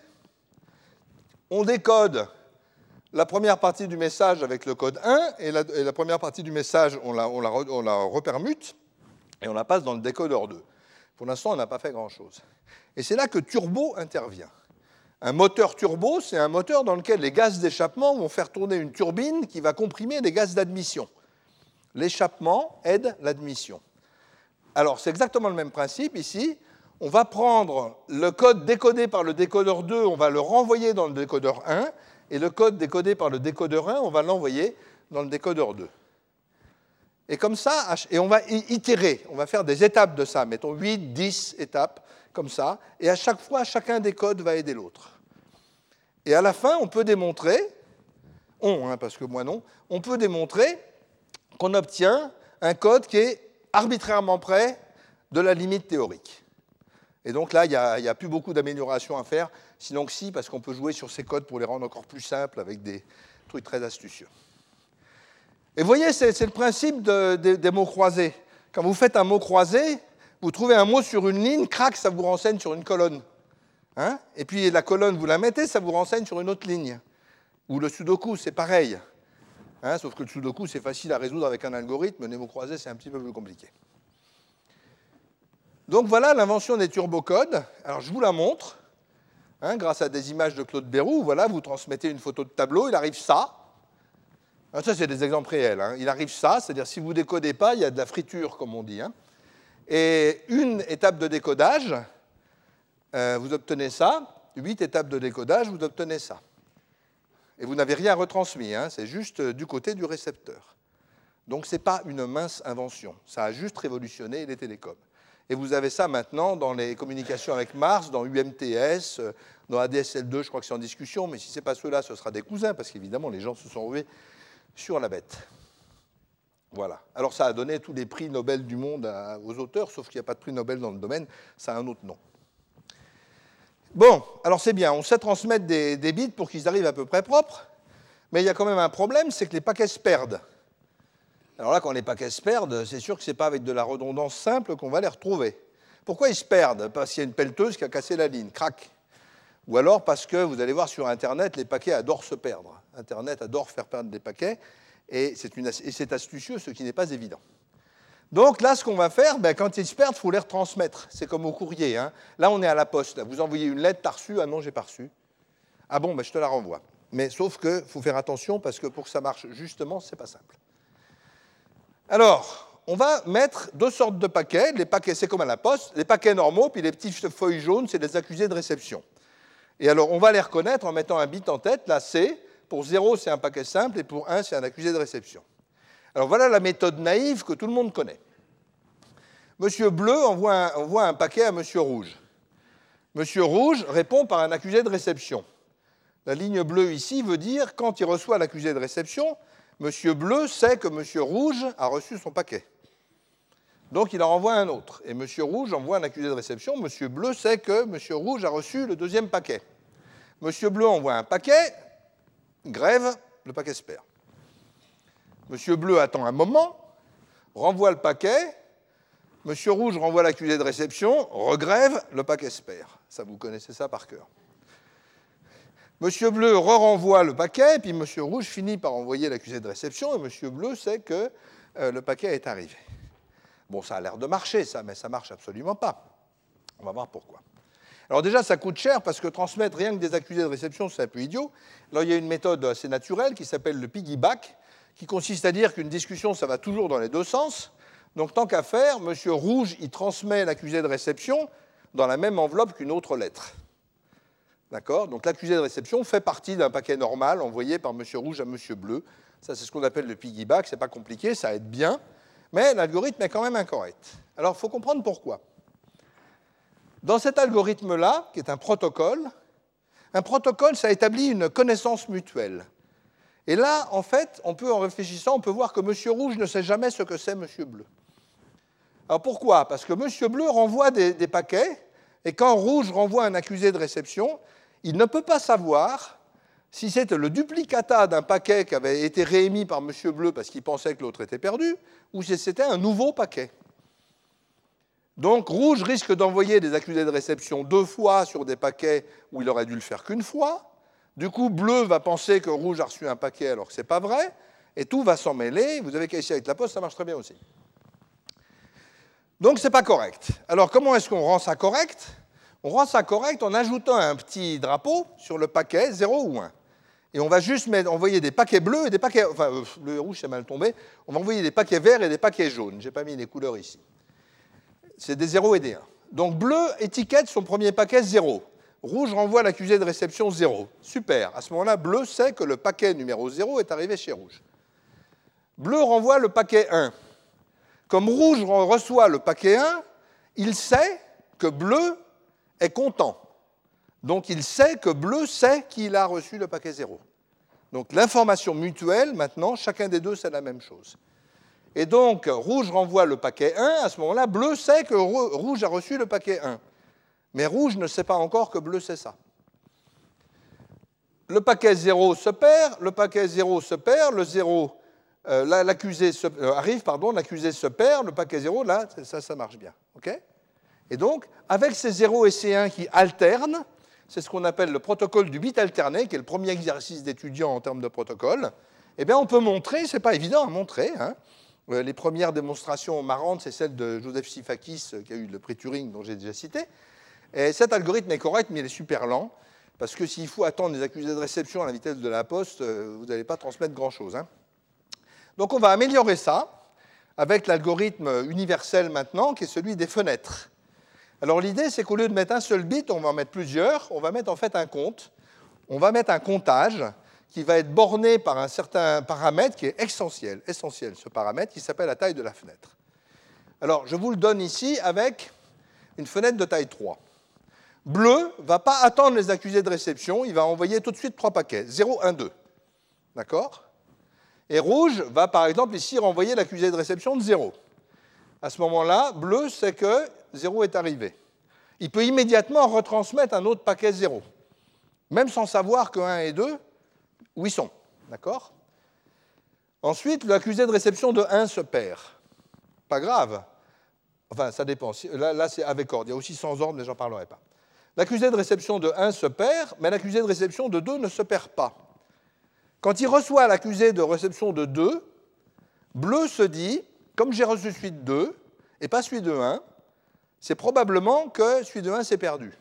On décode la première partie du message avec le code 1, et la première partie du message, on la repermute, et on la passe dans le décodeur 2. Pour l'instant, on n'a pas fait grand-chose. Et c'est là que turbo intervient. Un moteur turbo, c'est un moteur dans lequel les gaz d'échappement vont faire tourner une turbine qui va comprimer les gaz d'admission. L'échappement aide l'admission. Alors, c'est exactement le même principe ici. On va prendre le code décodé par le décodeur 2, on va le renvoyer dans le décodeur 1, et le code décodé par le décodeur 1, on va l'envoyer dans le décodeur 2. Et comme ça, et on va itérer, on va faire des étapes de ça, mettons 8, 10 étapes, comme ça, et à chaque fois, chacun des codes va aider l'autre. Et à la fin, on peut démontrer, parce que moi non, on peut démontrer qu'on obtient un code qui est arbitrairement près de la limite théorique. Et donc là, il n'y a plus beaucoup d'améliorations à faire, sinon que si, parce qu'on peut jouer sur ces codes pour les rendre encore plus simples avec des trucs très astucieux. Et vous voyez, c'est le principe des mots croisés. Quand vous faites un mot croisé, vous trouvez un mot sur une ligne, crac, ça vous renseigne sur une colonne. Hein? Et puis la colonne, vous la mettez, ça vous renseigne sur une autre ligne. Ou le sudoku, c'est pareil. Hein? Sauf que le sudoku, c'est facile à résoudre avec un algorithme, les mots croisés, c'est un petit peu plus compliqué. Donc voilà l'invention des turbocodes. Alors je vous la montre, hein, grâce à des images de Claude Bérou. Voilà, vous transmettez une photo de tableau, il arrive ça. Alors ça, c'est des exemples réels. Hein. Il arrive ça, c'est-à-dire si vous ne décodez pas, il y a de la friture, comme on dit. Hein. Et une étape de décodage, vous obtenez ça. 8 étapes de décodage, vous obtenez ça. Et vous n'avez rien retransmis, hein, c'est juste du côté du récepteur. Donc ce n'est pas une mince invention. Ça a juste révolutionné les télécoms. Et vous avez ça maintenant dans les communications avec Mars, dans UMTS, dans ADSL2, je crois que c'est en discussion, mais si ce n'est pas ceux-là, ce sera des cousins, parce qu'évidemment, les gens se sont rués sur la bête. Voilà. Alors ça a donné tous les prix Nobel du monde aux auteurs, sauf qu'il n'y a pas de prix Nobel dans le domaine, ça a un autre nom. Bon, alors c'est bien, on sait transmettre des bits pour qu'ils arrivent à peu près propres, mais il y a quand même un problème, c'est que les paquets se perdent. Alors là, quand les paquets se perdent, c'est sûr que ce n'est pas avec de la redondance simple qu'on va les retrouver. Pourquoi ils se perdent? Parce qu'il y a une pelleteuse qui a cassé la ligne, crac. Ou alors parce que, vous allez voir sur Internet, les paquets adorent se perdre. Internet adore faire perdre des paquets, et c'est astucieux, ce qui n'est pas évident. Donc là, ce qu'on va faire, quand ils se perdent, il faut les retransmettre. C'est comme au courrier. Hein. Là, on est à la poste. Vous envoyez une lettre, t'as reçu? Ah non, j'ai pas reçu. Ah bon, je te la renvoie. Mais sauf qu'il faut faire attention, parce que pour que ça marche justement, c'est pas simple. Alors, on va mettre 2 sortes de paquets. Les paquets, c'est comme à la poste. Les paquets normaux, puis les petites feuilles jaunes, c'est des accusés de réception. Et alors, on va les reconnaître en mettant un bit en tête. Là, C. Pour 0, c'est un paquet simple, et pour 1, c'est un accusé de réception. Alors, voilà la méthode naïve que tout le monde connaît. Monsieur Bleu envoie un paquet à Monsieur Rouge. Monsieur Rouge répond par un accusé de réception. La ligne bleue ici veut dire, quand il reçoit l'accusé de réception, Monsieur Bleu sait que Monsieur Rouge a reçu son paquet. Donc il en renvoie un autre. Et Monsieur Rouge envoie un accusé de réception. Monsieur Bleu sait que Monsieur Rouge a reçu le 2e paquet. Monsieur Bleu envoie un paquet, grève, le paquet se perd. Monsieur Bleu attend un moment, renvoie le paquet. Monsieur Rouge renvoie l'accusé de réception, regrève, le paquet se perd. Ça, vous connaissez ça par cœur. Monsieur Bleu renvoie le paquet, puis Monsieur Rouge finit par envoyer l'accusé de réception, et Monsieur Bleu sait que le paquet est arrivé. Bon, ça a l'air de marcher, ça, mais ça ne marche absolument pas. On va voir pourquoi. Alors déjà, ça coûte cher, parce que transmettre rien que des accusés de réception, c'est un peu idiot. Alors il y a une méthode assez naturelle qui s'appelle le piggyback, qui consiste à dire qu'une discussion, ça va toujours dans les 2 sens. Donc tant qu'à faire, Monsieur Rouge, il transmet l'accusé de réception dans la même enveloppe qu'une autre lettre. D'accord? Donc l'accusé de réception fait partie d'un paquet normal envoyé par Monsieur Rouge à Monsieur Bleu. Ça, c'est ce qu'on appelle le piggyback. Ce n'est pas compliqué, ça aide bien, mais l'algorithme est quand même incorrect. Alors, il faut comprendre pourquoi. Dans cet algorithme-là, qui est un protocole, ça établit une connaissance mutuelle. Et là, en fait, en réfléchissant, on peut voir que Monsieur Rouge ne sait jamais ce que c'est Monsieur Bleu. Alors pourquoi? Parce que Monsieur Bleu renvoie des paquets, et quand Rouge renvoie un accusé de réception, il ne peut pas savoir si c'était le duplicata d'un paquet qui avait été réémis par Monsieur Bleu parce qu'il pensait que l'autre était perdu, ou si c'était un nouveau paquet. Donc Rouge risque d'envoyer des accusés de réception 2 fois sur des paquets où il aurait dû le faire qu'une fois. Du coup, Bleu va penser que Rouge a reçu un paquet alors que ce n'est pas vrai, et tout va s'en mêler. Vous avez qu'à essayer avec la poste, ça marche très bien aussi. Donc ce n'est pas correct. Alors comment est-ce qu'on rend ça correct? On rend ça correct en ajoutant un petit drapeau sur le paquet 0 ou 1. Et on va juste envoyer des paquets bleus et des paquets... Enfin, bleu et rouge, c'est mal tombé. On va envoyer des paquets verts et des paquets jaunes. Je n'ai pas mis les couleurs ici. C'est des 0 et des 1. Donc bleu étiquette son premier paquet 0. Rouge renvoie l'accusé de réception 0. Super. À ce moment-là, bleu sait que le paquet numéro 0 est arrivé chez rouge. Bleu renvoie le paquet 1. Comme rouge reçoit le paquet 1, il sait que bleu est content. Donc il sait que bleu sait qu'il a reçu le paquet 0. Donc l'information mutuelle, maintenant, chacun des deux sait la même chose. Et donc rouge renvoie le paquet 1, à ce moment-là, bleu sait que rouge a reçu le paquet 1. Mais rouge ne sait pas encore que bleu sait ça. Le paquet 0 se perd, le paquet 0 se perd, le 0, l'accusé arrive, l'accusé se perd, le paquet 0, là, ça marche bien. Okay, et donc, avec ces 0 et ces 1 qui alternent, c'est ce qu'on appelle le protocole du bit alterné, qui est le premier exercice d'étudiant en termes de protocole, eh bien, on peut montrer, ce n'est pas évident à montrer, hein. Les premières démonstrations marrantes, c'est celle de Joseph Sifakis, qui a eu le prix Turing, dont j'ai déjà cité. Et cet algorithme est correct, mais il est super lent, parce que s'il faut attendre les accusés de réception à la vitesse de la poste, vous n'allez pas transmettre grand-chose, hein. Donc on va améliorer ça avec l'algorithme universel maintenant, qui est celui des fenêtres. Alors l'idée, c'est qu'au lieu de mettre un seul bit, on va en mettre plusieurs, on va mettre en fait un compte, on va mettre un comptage qui va être borné par un certain paramètre qui est essentiel ce paramètre, qui s'appelle la taille de la fenêtre. Alors je vous le donne ici avec une fenêtre de taille 3. Bleu ne va pas attendre les accusés de réception, il va envoyer tout de suite 3 paquets, 0, 1, 2. D'accord ? Et rouge va, par exemple, ici, renvoyer l'accusé de réception de 0. À ce moment-là, bleu sait que 0 est arrivé. Il peut immédiatement retransmettre un autre paquet 0, même sans savoir que 1 et 2, où ils sont. D'accord ? Ensuite, l'accusé de réception de 1 se perd. Pas grave. Enfin, ça dépend. Là c'est avec ordre. Il y a aussi sans ordre, mais j'en parlerai pas. L'accusé de réception de 1 se perd, mais l'accusé de réception de 2 ne se perd pas. Quand il reçoit l'accusé de réception de 2, bleu se dit, comme j'ai reçu celui de 2 et pas celui de 1, c'est probablement que celui de 1 s'est perdu.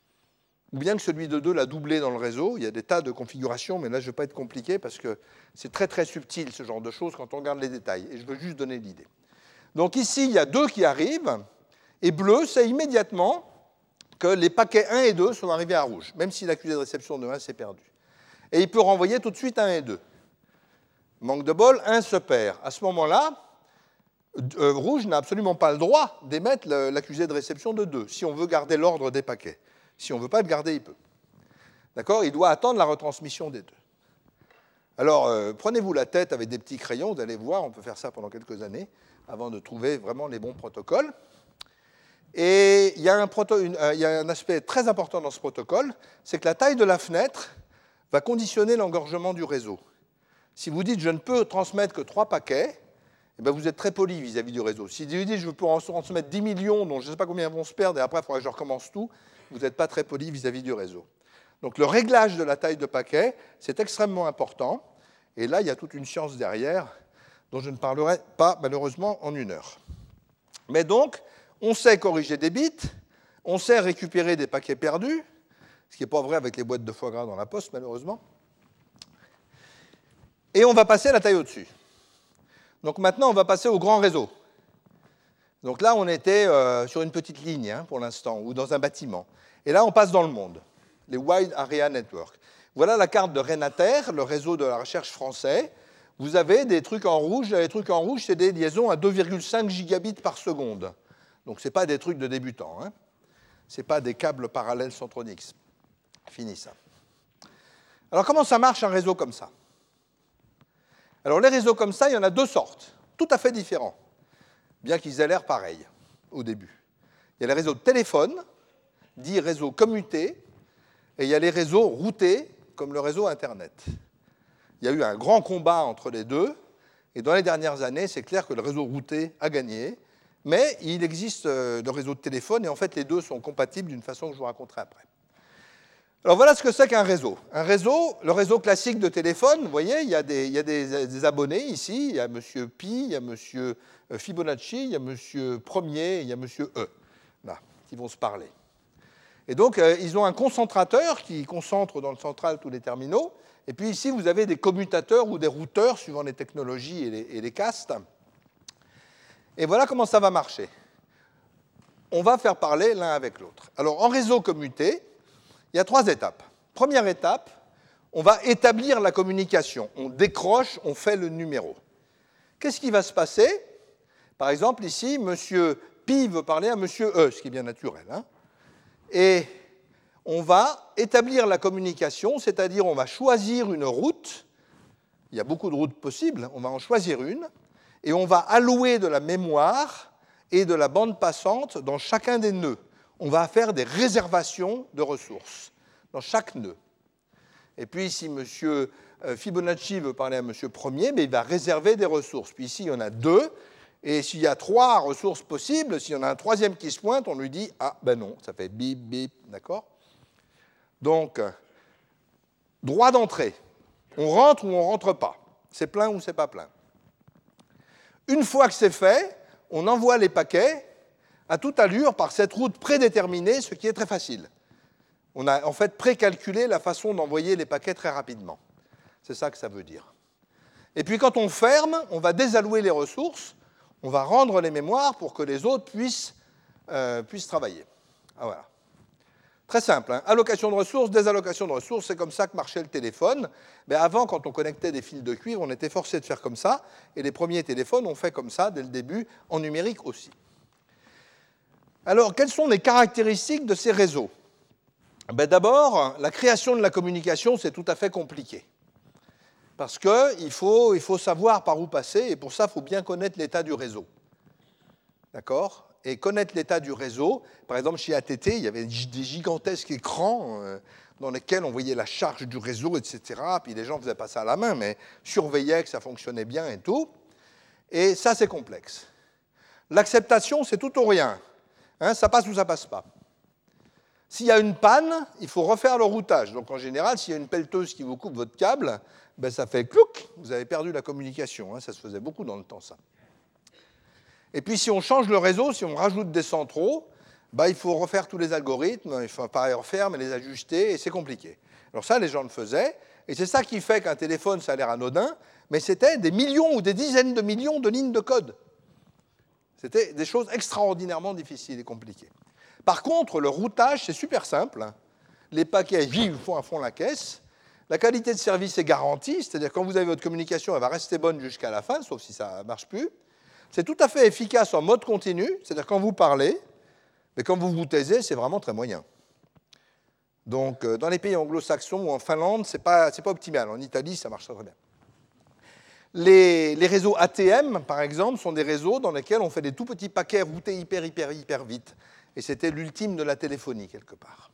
Ou bien que celui de 2 l'a doublé dans le réseau. Il y a des tas de configurations, mais là, je ne vais pas être compliqué parce que c'est très, très subtil, ce genre de choses, quand on regarde les détails. Et je veux juste donner l'idée. Donc ici, il y a 2 qui arrivent, et bleu sait immédiatement que les paquets 1 et 2 sont arrivés à rouge, même si l'accusé de réception de 1 s'est perdu. Et il peut renvoyer tout de suite 1 et 2. Manque de bol, 1 se perd. À ce moment-là, rouge n'a absolument pas le droit d'émettre l'accusé de réception de 2, si on veut garder l'ordre des paquets. Si on ne veut pas le garder, il peut. D'accord ? Il doit attendre la retransmission des 2. Alors, prenez-vous la tête avec des petits crayons, vous allez voir, on peut faire ça pendant quelques années, avant de trouver vraiment les bons protocoles. Et il y a un aspect très important dans ce protocole, c'est que la taille de la fenêtre va conditionner l'engorgement du réseau. Si vous dites « je ne peux transmettre que 3 paquets », eh bien, vous êtes très poli vis-à-vis du réseau. Si vous dites « je peux en transmettre 10 millions, dont je ne sais pas combien vont se perdre, et après, il faudra que je recommence tout », vous n'êtes pas très poli vis-à-vis du réseau. Donc le réglage de la taille de paquet, c'est extrêmement important. Et là, il y a toute une science derrière, dont je ne parlerai pas, malheureusement, en 1 heure. Mais donc, on sait corriger des bits, on sait récupérer des paquets perdus, ce qui n'est pas vrai avec les boîtes de foie gras dans la poste, malheureusement. Et on va passer à la taille au-dessus. Donc maintenant, on va passer au grand réseau. Donc là, on était sur une petite ligne, hein, pour l'instant, ou dans un bâtiment. Et là, on passe dans le monde, les Wide Area Network. Voilà la carte de Renater, le réseau de la recherche français. Vous avez des trucs en rouge. Les trucs en rouge, c'est des liaisons à 2,5 gigabits par seconde. Donc, ce n'est pas des trucs de débutants, hein. Ce n'est pas des câbles parallèles Centronix. Fini ça. Alors, comment ça marche un réseau comme ça ? Alors, les réseaux comme ça, il y en a 2 sortes, tout à fait différents, bien qu'ils aient l'air pareils au début. Il y a les réseaux de téléphone, dits réseaux commutés, et il y a les réseaux routés, comme le réseau Internet. Il y a eu un grand combat entre les deux, et dans les dernières années, c'est clair que le réseau routé a gagné, mais il existe le réseau de téléphone, et en fait, les deux sont compatibles d'une façon que je vous raconterai après. Alors voilà ce que c'est qu'un réseau. Un réseau, le réseau classique de téléphone, vous voyez, il y a des abonnés ici, il y a M. Pi, il y a M. Fibonacci, il y a M. Premier, il y a M. E, là, qui vont se parler. Et donc, ils ont un concentrateur qui concentre dans le central tous les terminaux, et puis ici, vous avez des commutateurs ou des routeurs, suivant les technologies et les castes. Et voilà comment ça va marcher. On va faire parler l'un avec l'autre. Alors, en réseau commuté, il y a 3 étapes. Première étape, on va établir la communication. On décroche, on fait le numéro. Qu'est-ce qui va se passer ? Par exemple, ici, M. Pi veut parler à M. E, ce qui est bien naturel, hein. Et on va établir la communication, c'est-à-dire on va choisir une route. Il y a beaucoup de routes possibles, on va en choisir une, et on va allouer de la mémoire et de la bande passante dans chacun des nœuds. on va faire des réservations de ressources dans chaque nœud. Et puis, si M. Fibonacci veut parler à M. Premier, mais il va réserver des ressources. Puis ici, il y en a 2. Et s'il y a 3 ressources possibles, s'il y en a un troisième qui se pointe, on lui dit « Ah, ben non, ça fait bip, bip, d'accord ?» Donc, droit d'entrée. On rentre ou on ne rentre pas. C'est plein ou c'est pas plein. Une fois que c'est fait, on envoie les paquets à toute allure par cette route prédéterminée, ce qui est très facile. On a en fait précalculé la façon d'envoyer les paquets très rapidement. C'est ça que ça veut dire. Et puis quand on ferme, on va désallouer les ressources, on va rendre les mémoires pour que les autres puissent travailler. Ah, voilà. Très simple, hein. Allocation de ressources, désallocation de ressources, c'est comme ça que marchait le téléphone. Mais avant, quand on connectait des fils de cuivre, on était forcé de faire comme ça, et les premiers téléphones ont fait comme ça dès le début, en numérique aussi. Alors, quelles sont les caractéristiques de ces réseaux? D'abord, la création de la communication, c'est tout à fait compliqué. Parce qu'il faut savoir par où passer, et pour ça, il faut bien connaître l'état du réseau. D'accord? Et connaître l'état du réseau, par exemple, chez ATT, il y avait des gigantesques écrans dans lesquels on voyait la charge du réseau, etc. Puis les gens ne faisaient pas ça à la main, mais surveillaient que ça fonctionnait bien et tout. Et ça, c'est complexe. L'acceptation, c'est tout ou rien. Hein, ça passe ou ça ne passe pas. S'il y a une panne, il faut refaire le routage. Donc en général, s'il y a une pelleteuse qui vous coupe votre câble, ben, ça fait clouc, vous avez perdu la communication. Hein, ça se faisait beaucoup dans le temps, ça. Et puis si on change le réseau, si on rajoute des centraux, ben, il faut refaire tous les algorithmes, il ne faut pas les refaire, mais les ajuster, et c'est compliqué. Alors ça, les gens le faisaient, et c'est ça qui fait qu'un téléphone, ça a l'air anodin, mais c'était des millions ou des dizaines de millions de lignes de code. C'était des choses extraordinairement difficiles et compliquées. Par contre, le routage, c'est super simple. Les paquets font à fond la caisse. La qualité de service est garantie, c'est-à-dire quand vous avez votre communication, elle va rester bonne jusqu'à la fin, sauf si ça ne marche plus. C'est tout à fait efficace en mode continu, c'est-à-dire quand vous parlez, mais quand vous vous taisez, c'est vraiment très moyen. Donc, dans les pays anglo-saxons ou en Finlande, ce n'est pas optimal. En Italie, ça marche très bien. Les réseaux ATM, par exemple, sont des réseaux dans lesquels on fait des tout petits paquets routés hyper vite. Et c'était l'ultime de la téléphonie, quelque part.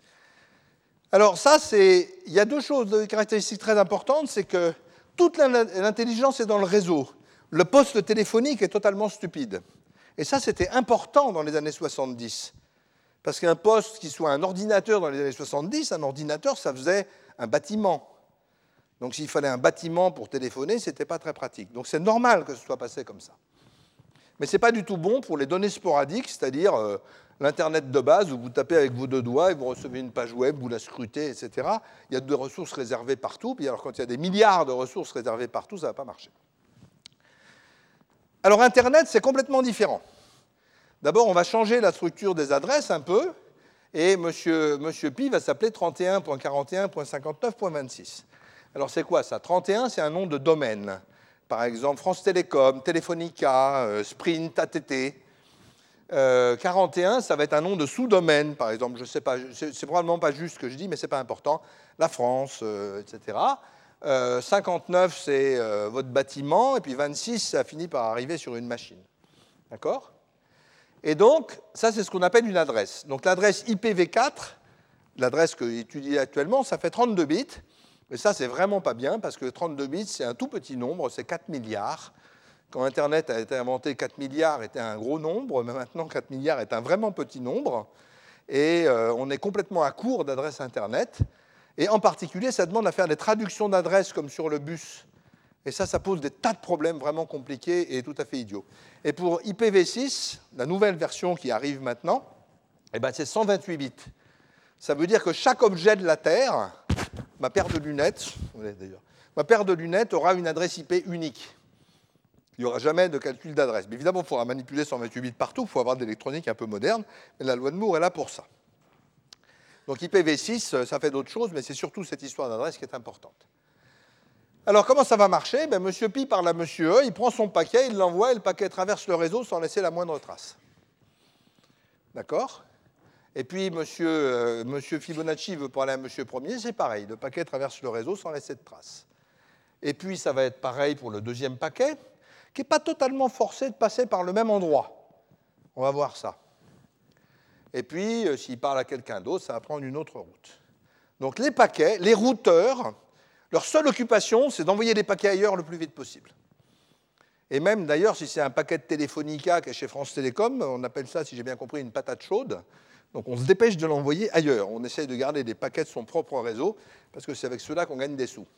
Alors ça, il y a deux choses, deux caractéristiques très importantes, c'est que toute l'intelligence est dans le réseau. Le poste téléphonique est totalement stupide. Et ça, c'était important dans les années 70. Parce qu'un poste qui soit un ordinateur dans les années 70, un ordinateur, ça faisait un bâtiment. Donc s'il fallait un bâtiment pour téléphoner, ce n'était pas très pratique. Donc c'est normal que ce soit passé comme ça. Mais ce n'est pas du tout bon pour les données sporadiques, c'est-à-dire l'Internet de base, où vous tapez avec vos deux doigts et vous recevez une page web, vous la scrutez, etc. Il y a des ressources réservées partout, puis alors quand il y a des milliards de ressources réservées partout, ça ne va pas marcher. Alors Internet, c'est complètement différent. D'abord, on va changer la structure des adresses un peu, et Monsieur Pi va s'appeler 31.41.59.26. Alors c'est quoi ça? 31, c'est un nom de domaine. Par exemple, France Télécom, Telefonica, Sprint, ATT. 41, ça va être un nom de sous-domaine, par exemple. Je ne sais pas, c'est probablement pas juste ce que je dis, mais ce n'est pas important. La France, etc. 59, c'est votre bâtiment, et puis 26, ça finit par arriver sur une machine. D'accord? Et donc, ça, c'est ce qu'on appelle une adresse. Donc l'adresse IPv4, l'adresse que j'étudie actuellement, ça fait 32 bits. Mais ça, c'est vraiment pas bien, parce que 32 bits, c'est un tout petit nombre, c'est 4 milliards. Quand Internet a été inventé, 4 milliards était un gros nombre, mais maintenant, 4 milliards est un vraiment petit nombre. Et on est complètement à court d'adresses Internet. Et en particulier, ça demande à faire des traductions d'adresses comme sur le bus. Et ça pose des tas de problèmes vraiment compliqués et tout à fait idiots. Et pour IPv6, la nouvelle version qui arrive maintenant, eh ben, c'est 128 bits. Ça veut dire que chaque objet de la Terre, ma paire de lunettes, aura une adresse IP unique. Il n'y aura jamais de calcul d'adresse. Mais évidemment, il faudra manipuler 128 bits partout, il faut avoir de l'électronique un peu moderne, mais la loi de Moore est là pour ça. Donc IPv6, ça fait d'autres choses, mais c'est surtout cette histoire d'adresse qui est importante. Alors, comment ça va marcher? Ben, Monsieur Pi parle à Monsieur E, il prend son paquet, il l'envoie, et le paquet traverse le réseau sans laisser la moindre trace. D'accord? Et puis, Monsieur Fibonacci veut parler à Monsieur Premier, c'est pareil, le paquet traverse le réseau sans laisser de trace. Et puis, ça va être pareil pour le deuxième paquet, qui n'est pas totalement forcé de passer par le même endroit. On va voir ça. Et puis, s'il parle à quelqu'un d'autre, ça va prendre une autre route. Donc les paquets, les routeurs, leur seule occupation, c'est d'envoyer des paquets ailleurs le plus vite possible. Et même, d'ailleurs, si c'est un paquet de Téléfonica qui est chez France Télécom, on appelle ça, si j'ai bien compris, une patate chaude. Donc on se dépêche de l'envoyer ailleurs. On essaye de garder des paquets de son propre réseau, parce que c'est avec cela qu'on gagne des sous.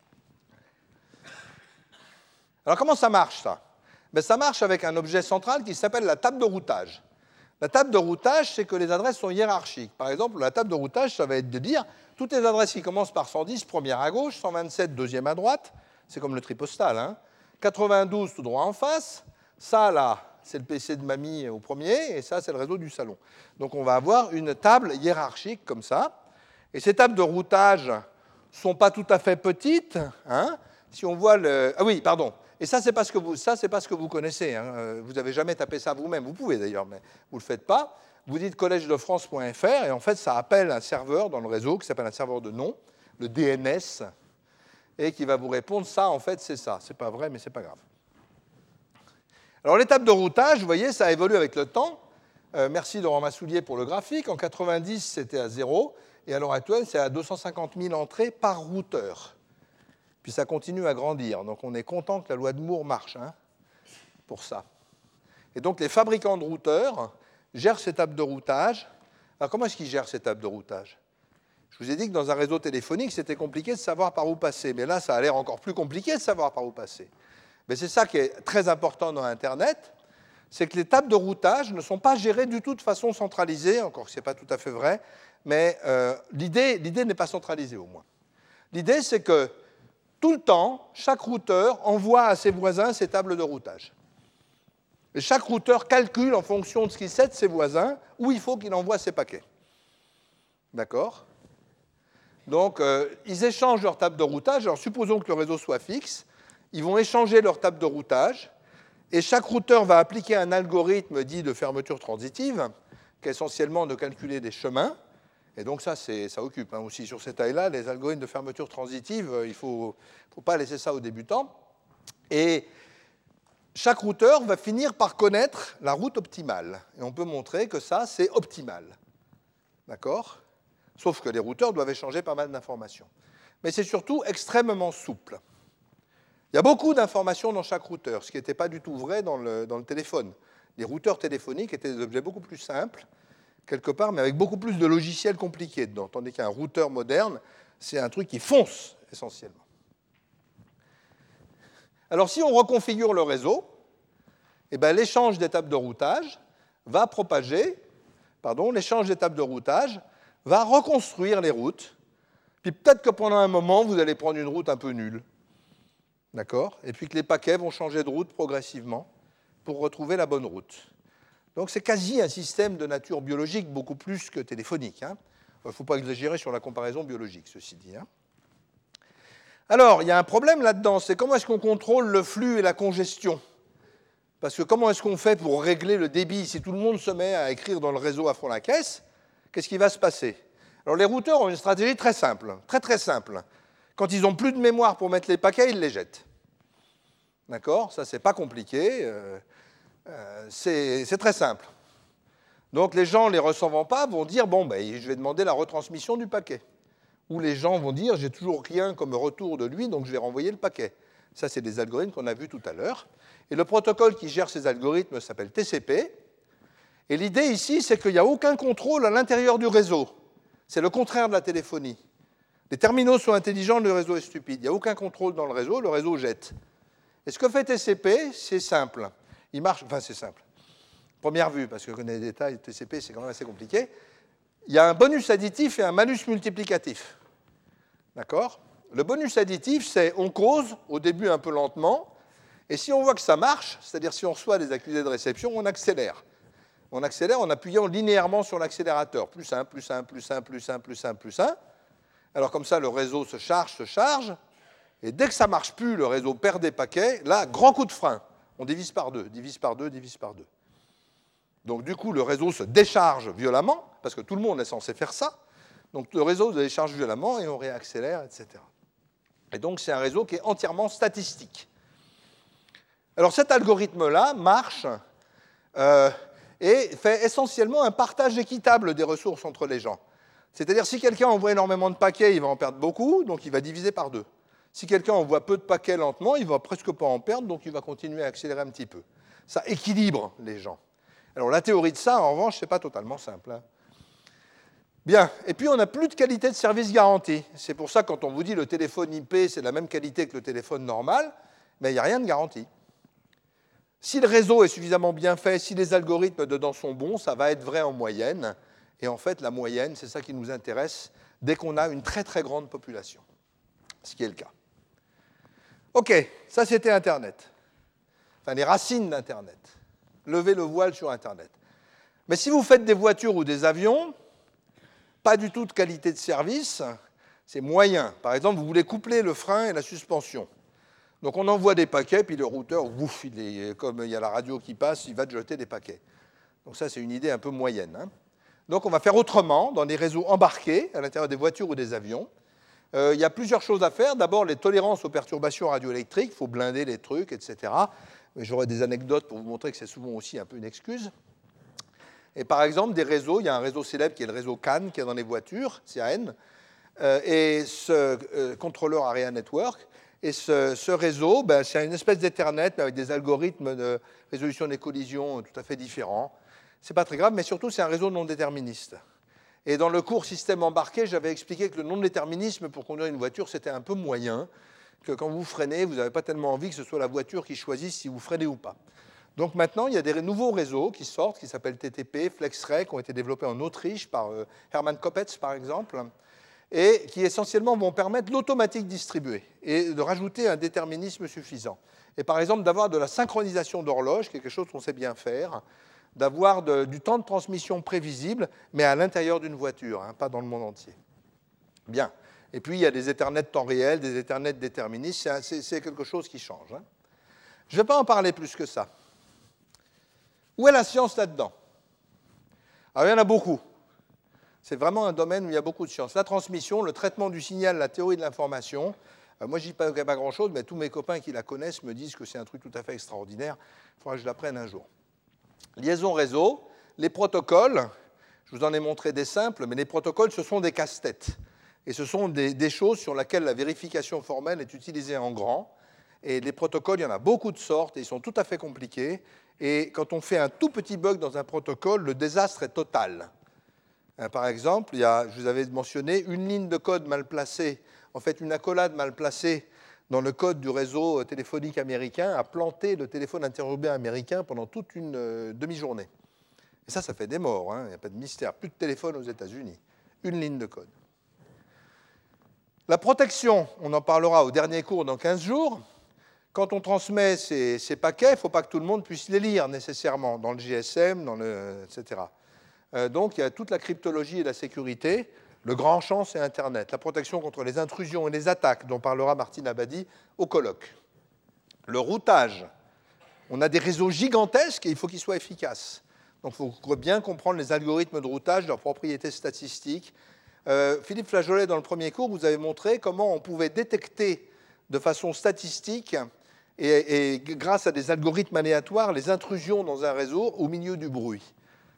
Alors comment ça marche, ça? Ben, ça marche avec un objet central qui s'appelle la table de routage. La table de routage, c'est que les adresses sont hiérarchiques. Par exemple, la table de routage, ça va être de dire toutes les adresses qui commencent par 110, première à gauche, 127, deuxième à droite, c'est comme le tri postal, hein. 92 tout droit en face, ça là, c'est le PC de mamie au premier, et ça c'est le réseau du salon. Donc on va avoir une table hiérarchique comme ça, et ces tables de routage ne sont pas tout à fait petites, hein. Si on voit le... Ah oui, pardon. Et ça, c'est pas ce que vous connaissez, hein. Vous n'avez jamais tapé ça vous-même, vous pouvez d'ailleurs, mais vous ne le faites pas. Vous dites collège-de-france.fr, et en fait ça appelle un serveur dans le réseau qui s'appelle un serveur de nom, le DNS, et qui va vous répondre, ça, en fait, c'est ça. C'est pas vrai, mais c'est pas grave. Alors, l'étape de routage, vous voyez, ça évolue avec le temps. Merci Laurent Massoulier pour le graphique. En 90, c'était à 0, et à l'heure actuelle, c'est à 250 000 entrées par routeur. Puis ça continue à grandir. Donc, on est content que la loi de Moore marche, hein, pour ça. Et donc, les fabricants de routeurs gèrent ces tables de routage. Alors, comment est-ce qu'ils gèrent ces tables de routage? Je vous ai dit que dans un réseau téléphonique, c'était compliqué de savoir par où passer. Mais là, ça a l'air encore plus compliqué de savoir par où passer. Mais c'est ça qui est très important dans Internet, c'est que les tables de routage ne sont pas gérées du tout de façon centralisée, encore que ce n'est pas tout à fait vrai, mais l'idée n'est pas centralisée au moins. L'idée, c'est que tout le temps, chaque routeur envoie à ses voisins ses tables de routage. Et chaque routeur calcule en fonction de ce qu'il sait de ses voisins où il faut qu'il envoie ses paquets. D'accord ? Donc, ils échangent leur table de routage. Alors, supposons que le réseau soit fixe. Ils vont échanger leur table de routage. Et chaque routeur va appliquer un algorithme dit de fermeture transitive, qui est essentiellement de calculer des chemins. Et donc, ça occupe hein, aussi sur cette taille-là. Les algorithmes de fermeture transitive, il ne faut pas laisser ça aux débutants. Et chaque routeur va finir par connaître la route optimale. Et on peut montrer que ça, c'est optimal. D'accord ? Sauf que les routeurs doivent échanger pas mal d'informations. Mais c'est surtout extrêmement souple. Il y a beaucoup d'informations dans chaque routeur, ce qui n'était pas du tout vrai dans le téléphone. Les routeurs téléphoniques étaient des objets beaucoup plus simples, quelque part, mais avec beaucoup plus de logiciels compliqués dedans. Tandis qu'un routeur moderne, c'est un truc qui fonce, essentiellement. Alors, si on reconfigure le réseau, eh ben, l'échange d'étapes de routage va propager, l'échange d'étapes de routage va reconstruire les routes, puis peut-être que pendant un moment, vous allez prendre une route un peu nulle, d'accord? Et puis que les paquets vont changer de route progressivement pour retrouver la bonne route. Donc c'est quasi un système de nature biologique, beaucoup plus que téléphonique, hein. Il ne faut pas exagérer sur la comparaison biologique, ceci dit, hein. Alors, il y a un problème là-dedans, c'est comment est-ce qu'on contrôle le flux et la congestion? Parce que comment est-ce qu'on fait pour régler le débit? Si tout le monde se met à écrire dans le réseau à fond la caisse, qu'est-ce qui va se passer? Alors les routeurs ont une stratégie très simple, très très simple. Quand ils n'ont plus de mémoire pour mettre les paquets, ils les jettent. D'accord? Ça, c'est pas compliqué. C'est très simple. Donc les gens, les recevant pas, vont dire bon, ben, je vais demander la retransmission du paquet. Ou les gens vont dire j'ai toujours rien comme retour de lui, donc je vais renvoyer le paquet. Ça, c'est des algorithmes qu'on a vus tout à l'heure. Et le protocole qui gère ces algorithmes s'appelle TCP. Et l'idée ici, c'est qu'il n'y a aucun contrôle à l'intérieur du réseau. C'est le contraire de la téléphonie. Les terminaux sont intelligents, le réseau est stupide. Il n'y a aucun contrôle dans le réseau jette. Et ce que fait TCP, c'est simple. Il marche, enfin c'est simple. Première vue, parce que je connais les détails, TCP, c'est quand même assez compliqué. Il y a un bonus additif et un malus multiplicatif. D'accord? Le bonus additif, c'est on cause, au début un peu lentement, et si on voit que ça marche, c'est-à-dire si on reçoit des accusés de réception, on accélère. On accélère en appuyant linéairement sur l'accélérateur. Plus 1, plus 1, plus 1, plus 1, plus 1, plus 1. Alors comme ça, le réseau se charge, et dès que ça ne marche plus, le réseau perd des paquets. Là, grand coup de frein. On divise par 2, divise par 2, divise par 2. Donc du coup, le réseau se décharge violemment, parce que tout le monde est censé faire ça. Donc le réseau se décharge violemment et on réaccélère, etc. Et donc c'est un réseau qui est entièrement statistique. Alors cet algorithme-là marche, et fait essentiellement un partage équitable des ressources entre les gens. C'est-à-dire, si quelqu'un envoie énormément de paquets, il va en perdre beaucoup, donc il va diviser par 2. Si quelqu'un envoie peu de paquets lentement, il ne va presque pas en perdre, donc il va continuer à accélérer un petit peu. Ça équilibre les gens. Alors la théorie de ça, en revanche, ce n'est pas totalement simple. Hein. Bien, et puis on n'a plus de qualité de service garantie. C'est pour ça que quand on vous dit le téléphone IP, c'est de la même qualité que le téléphone normal, mais il n'y a rien de garanti. Si le réseau est suffisamment bien fait, si les algorithmes dedans sont bons, ça va être vrai en moyenne. Et en fait, la moyenne, c'est ça qui nous intéresse dès qu'on a une très très grande population, ce qui est le cas. OK, ça c'était Internet. Enfin, les racines d'Internet. Levez le voile sur Internet. Mais si vous faites des voitures ou des avions, pas du tout de qualité de service, c'est moyen. Par exemple, vous voulez coupler le frein et la suspension. Donc on envoie des paquets, puis le routeur, ouf, comme il y a la radio qui passe, il va te jeter des paquets. Donc ça, c'est une idée un peu moyenne. Hein. Donc on va faire autrement, dans des réseaux embarqués, à l'intérieur des voitures ou des avions. Il y a plusieurs choses à faire. D'abord, les tolérances aux perturbations radioélectriques, il faut blinder les trucs, etc. J'aurai des anecdotes pour vous montrer que c'est souvent aussi un peu une excuse. Et par exemple, des réseaux, il y a un réseau célèbre qui est le réseau CAN, qui est dans les voitures, CAN, et ce contrôleur Area Network. Et ce réseau, c'est une espèce d'Ethernet, mais avec des algorithmes de résolution des collisions tout à fait différents. Ce n'est pas très grave, mais surtout, c'est un réseau non déterministe. Et dans le cours système embarqué, j'avais expliqué que le non-déterminisme pour conduire une voiture, c'était un peu moyen, que quand vous freinez, vous n'avez pas tellement envie que ce soit la voiture qui choisisse si vous freinez ou pas. Donc maintenant, il y a des nouveaux réseaux qui sortent, qui s'appellent TTP, FlexRay, qui ont été développés en Autriche par Hermann Koppetz, par exemple, et qui essentiellement vont permettre l'automatique distribuée et de rajouter un déterminisme suffisant. Et par exemple, d'avoir de la synchronisation d'horloge, quelque chose qu'on sait bien faire, d'avoir du temps de transmission prévisible, mais à l'intérieur d'une voiture, hein, pas dans le monde entier. Bien. Et puis, il y a des Ethernet temps réel, des Ethernet déterministes, c'est quelque chose qui change. Hein. Je ne vais pas en parler plus que ça. Où est la science là-dedans? Alors, il y en a beaucoup. C'est vraiment un domaine où il y a beaucoup de science. La transmission, le traitement du signal, la théorie de l'information. Moi, je ne dis pas grand-chose, mais tous mes copains qui la connaissent me disent que c'est un truc tout à fait extraordinaire. Il faudra que je l'apprenne un jour. Liaison réseau, les protocoles, je vous en ai montré des simples, mais les protocoles, ce sont des casse-têtes. Et ce sont des choses sur lesquelles la vérification formelle est utilisée en grand. Et les protocoles, il y en a beaucoup de sortes, et ils sont tout à fait compliqués. Et quand on fait un tout petit bug dans un protocole, le désastre est total. Par exemple, je vous avais mentionné une ligne de code mal placée, en fait une accolade mal placée dans le code du réseau téléphonique américain a planté le téléphone interurbain américain pendant toute une demi-journée. Et ça fait des morts, hein, il n'y a pas de mystère. Plus de téléphone aux États-Unis. Une ligne de code. La protection, on en parlera au dernier cours dans 15 jours. Quand on transmet ces paquets, il ne faut pas que tout le monde puisse les lire nécessairement dans le GSM, etc. Donc il y a toute la cryptologie et la sécurité. Le grand champ, c'est Internet. La protection contre les intrusions et les attaques, dont parlera Martine Abadi au colloque. Le routage. On a des réseaux gigantesques et il faut qu'ils soient efficaces. Donc il faut bien comprendre les algorithmes de routage, leurs propriétés statistiques. Philippe Flageolet, dans le premier cours, vous avez montré comment on pouvait détecter de façon statistique et grâce à des algorithmes aléatoires les intrusions dans un réseau au milieu du bruit. D'accord ?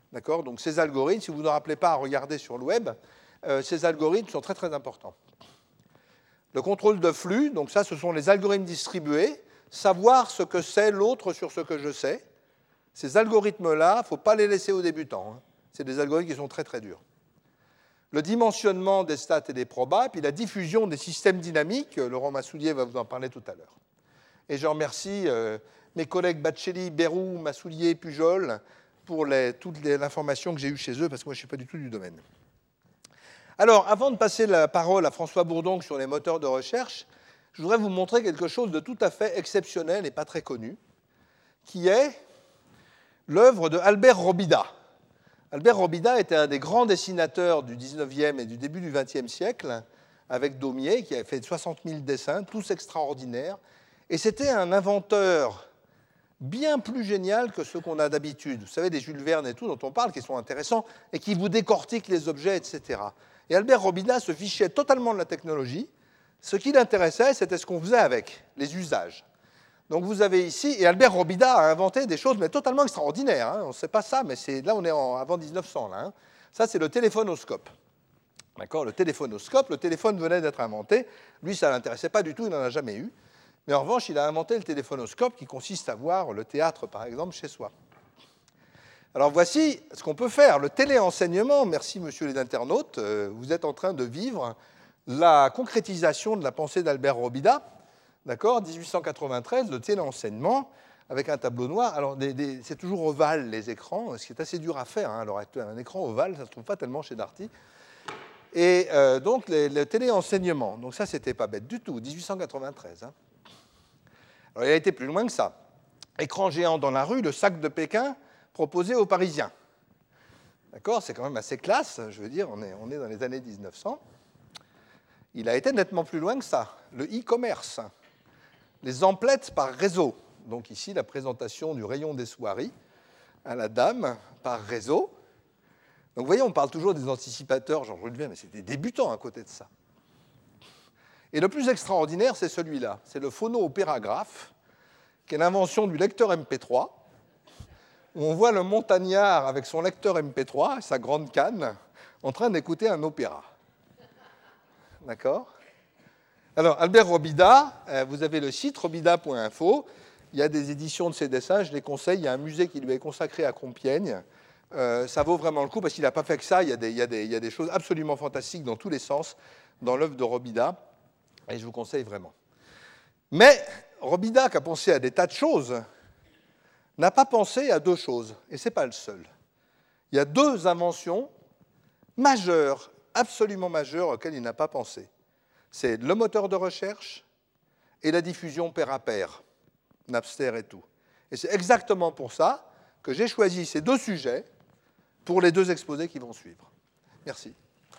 Donc ces algorithmes, si vous ne vous rappelez pas à regarder sur le web, ces algorithmes sont très très importants. Le contrôle de flux, donc ça, ce sont les algorithmes distribués, savoir ce que sait l'autre sur ce que je sais. Ces algorithmes-là, il ne faut pas les laisser aux débutants. Hein. C'est des algorithmes qui sont très très durs. Le dimensionnement des stats et des probas, puis la diffusion des systèmes dynamiques, Laurent Massoulier va vous en parler tout à l'heure. Et je remercie mes collègues Bacelli, Bérou, Massoulier, Pujol pour toute l'information que j'ai eue chez eux, parce que moi je ne suis pas du tout du domaine. Alors, avant de passer la parole à François Bourdoncle sur les moteurs de recherche, je voudrais vous montrer quelque chose de tout à fait exceptionnel et pas très connu, qui est l'œuvre de Albert Robida. Albert Robida était un des grands dessinateurs du 19e et du début du 20e siècle, avec Daumier, qui a fait 60 000 dessins, tous extraordinaires. Et c'était un inventeur bien plus génial que ceux qu'on a d'habitude. Vous savez, des Jules Verne et tout, dont on parle, qui sont intéressants, et qui vous décortiquent les objets, etc. Et Albert Robida se fichait totalement de la technologie. Ce qui l'intéressait, c'était ce qu'on faisait avec, les usages. Donc vous avez ici, et Albert Robida a inventé des choses mais totalement extraordinaires. Hein. On ne sait pas ça, mais là on est avant 1900. Là, hein. Ça c'est le téléphonoscope. D'accord, le téléphonoscope, le téléphone venait d'être inventé. Lui, ça ne l'intéressait pas du tout, il n'en a jamais eu. Mais en revanche, il a inventé le téléphonoscope qui consiste à voir le théâtre, par exemple, chez soi. Alors voici ce qu'on peut faire. Le téléenseignement, merci monsieur les internautes, vous êtes en train de vivre la concrétisation de la pensée d'Albert Robida. D'accord, 1893, le téléenseignement avec un tableau noir. Alors c'est toujours ovale les écrans, ce qui est assez dur à faire. Hein, alors un écran ovale, ça ne se trouve pas tellement chez Darty. Et donc, le téléenseignement. Donc ça, c'était pas bête du tout, 1893. Hein. Alors, il a été plus loin que ça. Écran géant dans la rue, le sac de Pékin proposé aux Parisiens. D'accord, c'est quand même assez classe. Je veux dire, on est dans les années 1900. Il a été nettement plus loin que ça. Le e-commerce. Les emplettes par réseau. Donc ici, la présentation du rayon des soieries à la dame par réseau. Donc vous voyez, on parle toujours des anticipateurs, Georges Rudevin, mais c'est des débutants à côté de ça. Et le plus extraordinaire, c'est celui-là. C'est le phono-opéragraphe, qui est l'invention du lecteur MP3, où on voit le montagnard avec son lecteur MP3 et sa grande canne en train d'écouter un opéra. D'accord ? Alors, Albert Robida, vous avez le site robida.info. Il y a des éditions de ses dessins, je les conseille. Il y a un musée qui lui est consacré à Compiègne. Ça vaut vraiment le coup parce qu'il n'a pas fait que ça. Il y a des choses absolument fantastiques dans tous les sens dans l'œuvre de Robida, et je vous conseille vraiment. Mais Robida, qui a pensé à des tas de choses, n'a pas pensé à deux choses, et ce n'est pas le seul. Il y a deux inventions majeures, absolument majeures, auxquelles il n'a pas pensé. C'est le moteur de recherche et la diffusion pair à pair, Napster et tout. Et c'est exactement pour ça que j'ai choisi ces deux sujets pour les deux exposés qui vont suivre. Merci.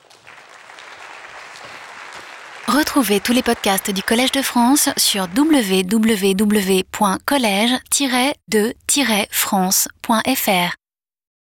Retrouvez tous les podcasts du Collège de France sur www.collège-de-france.fr.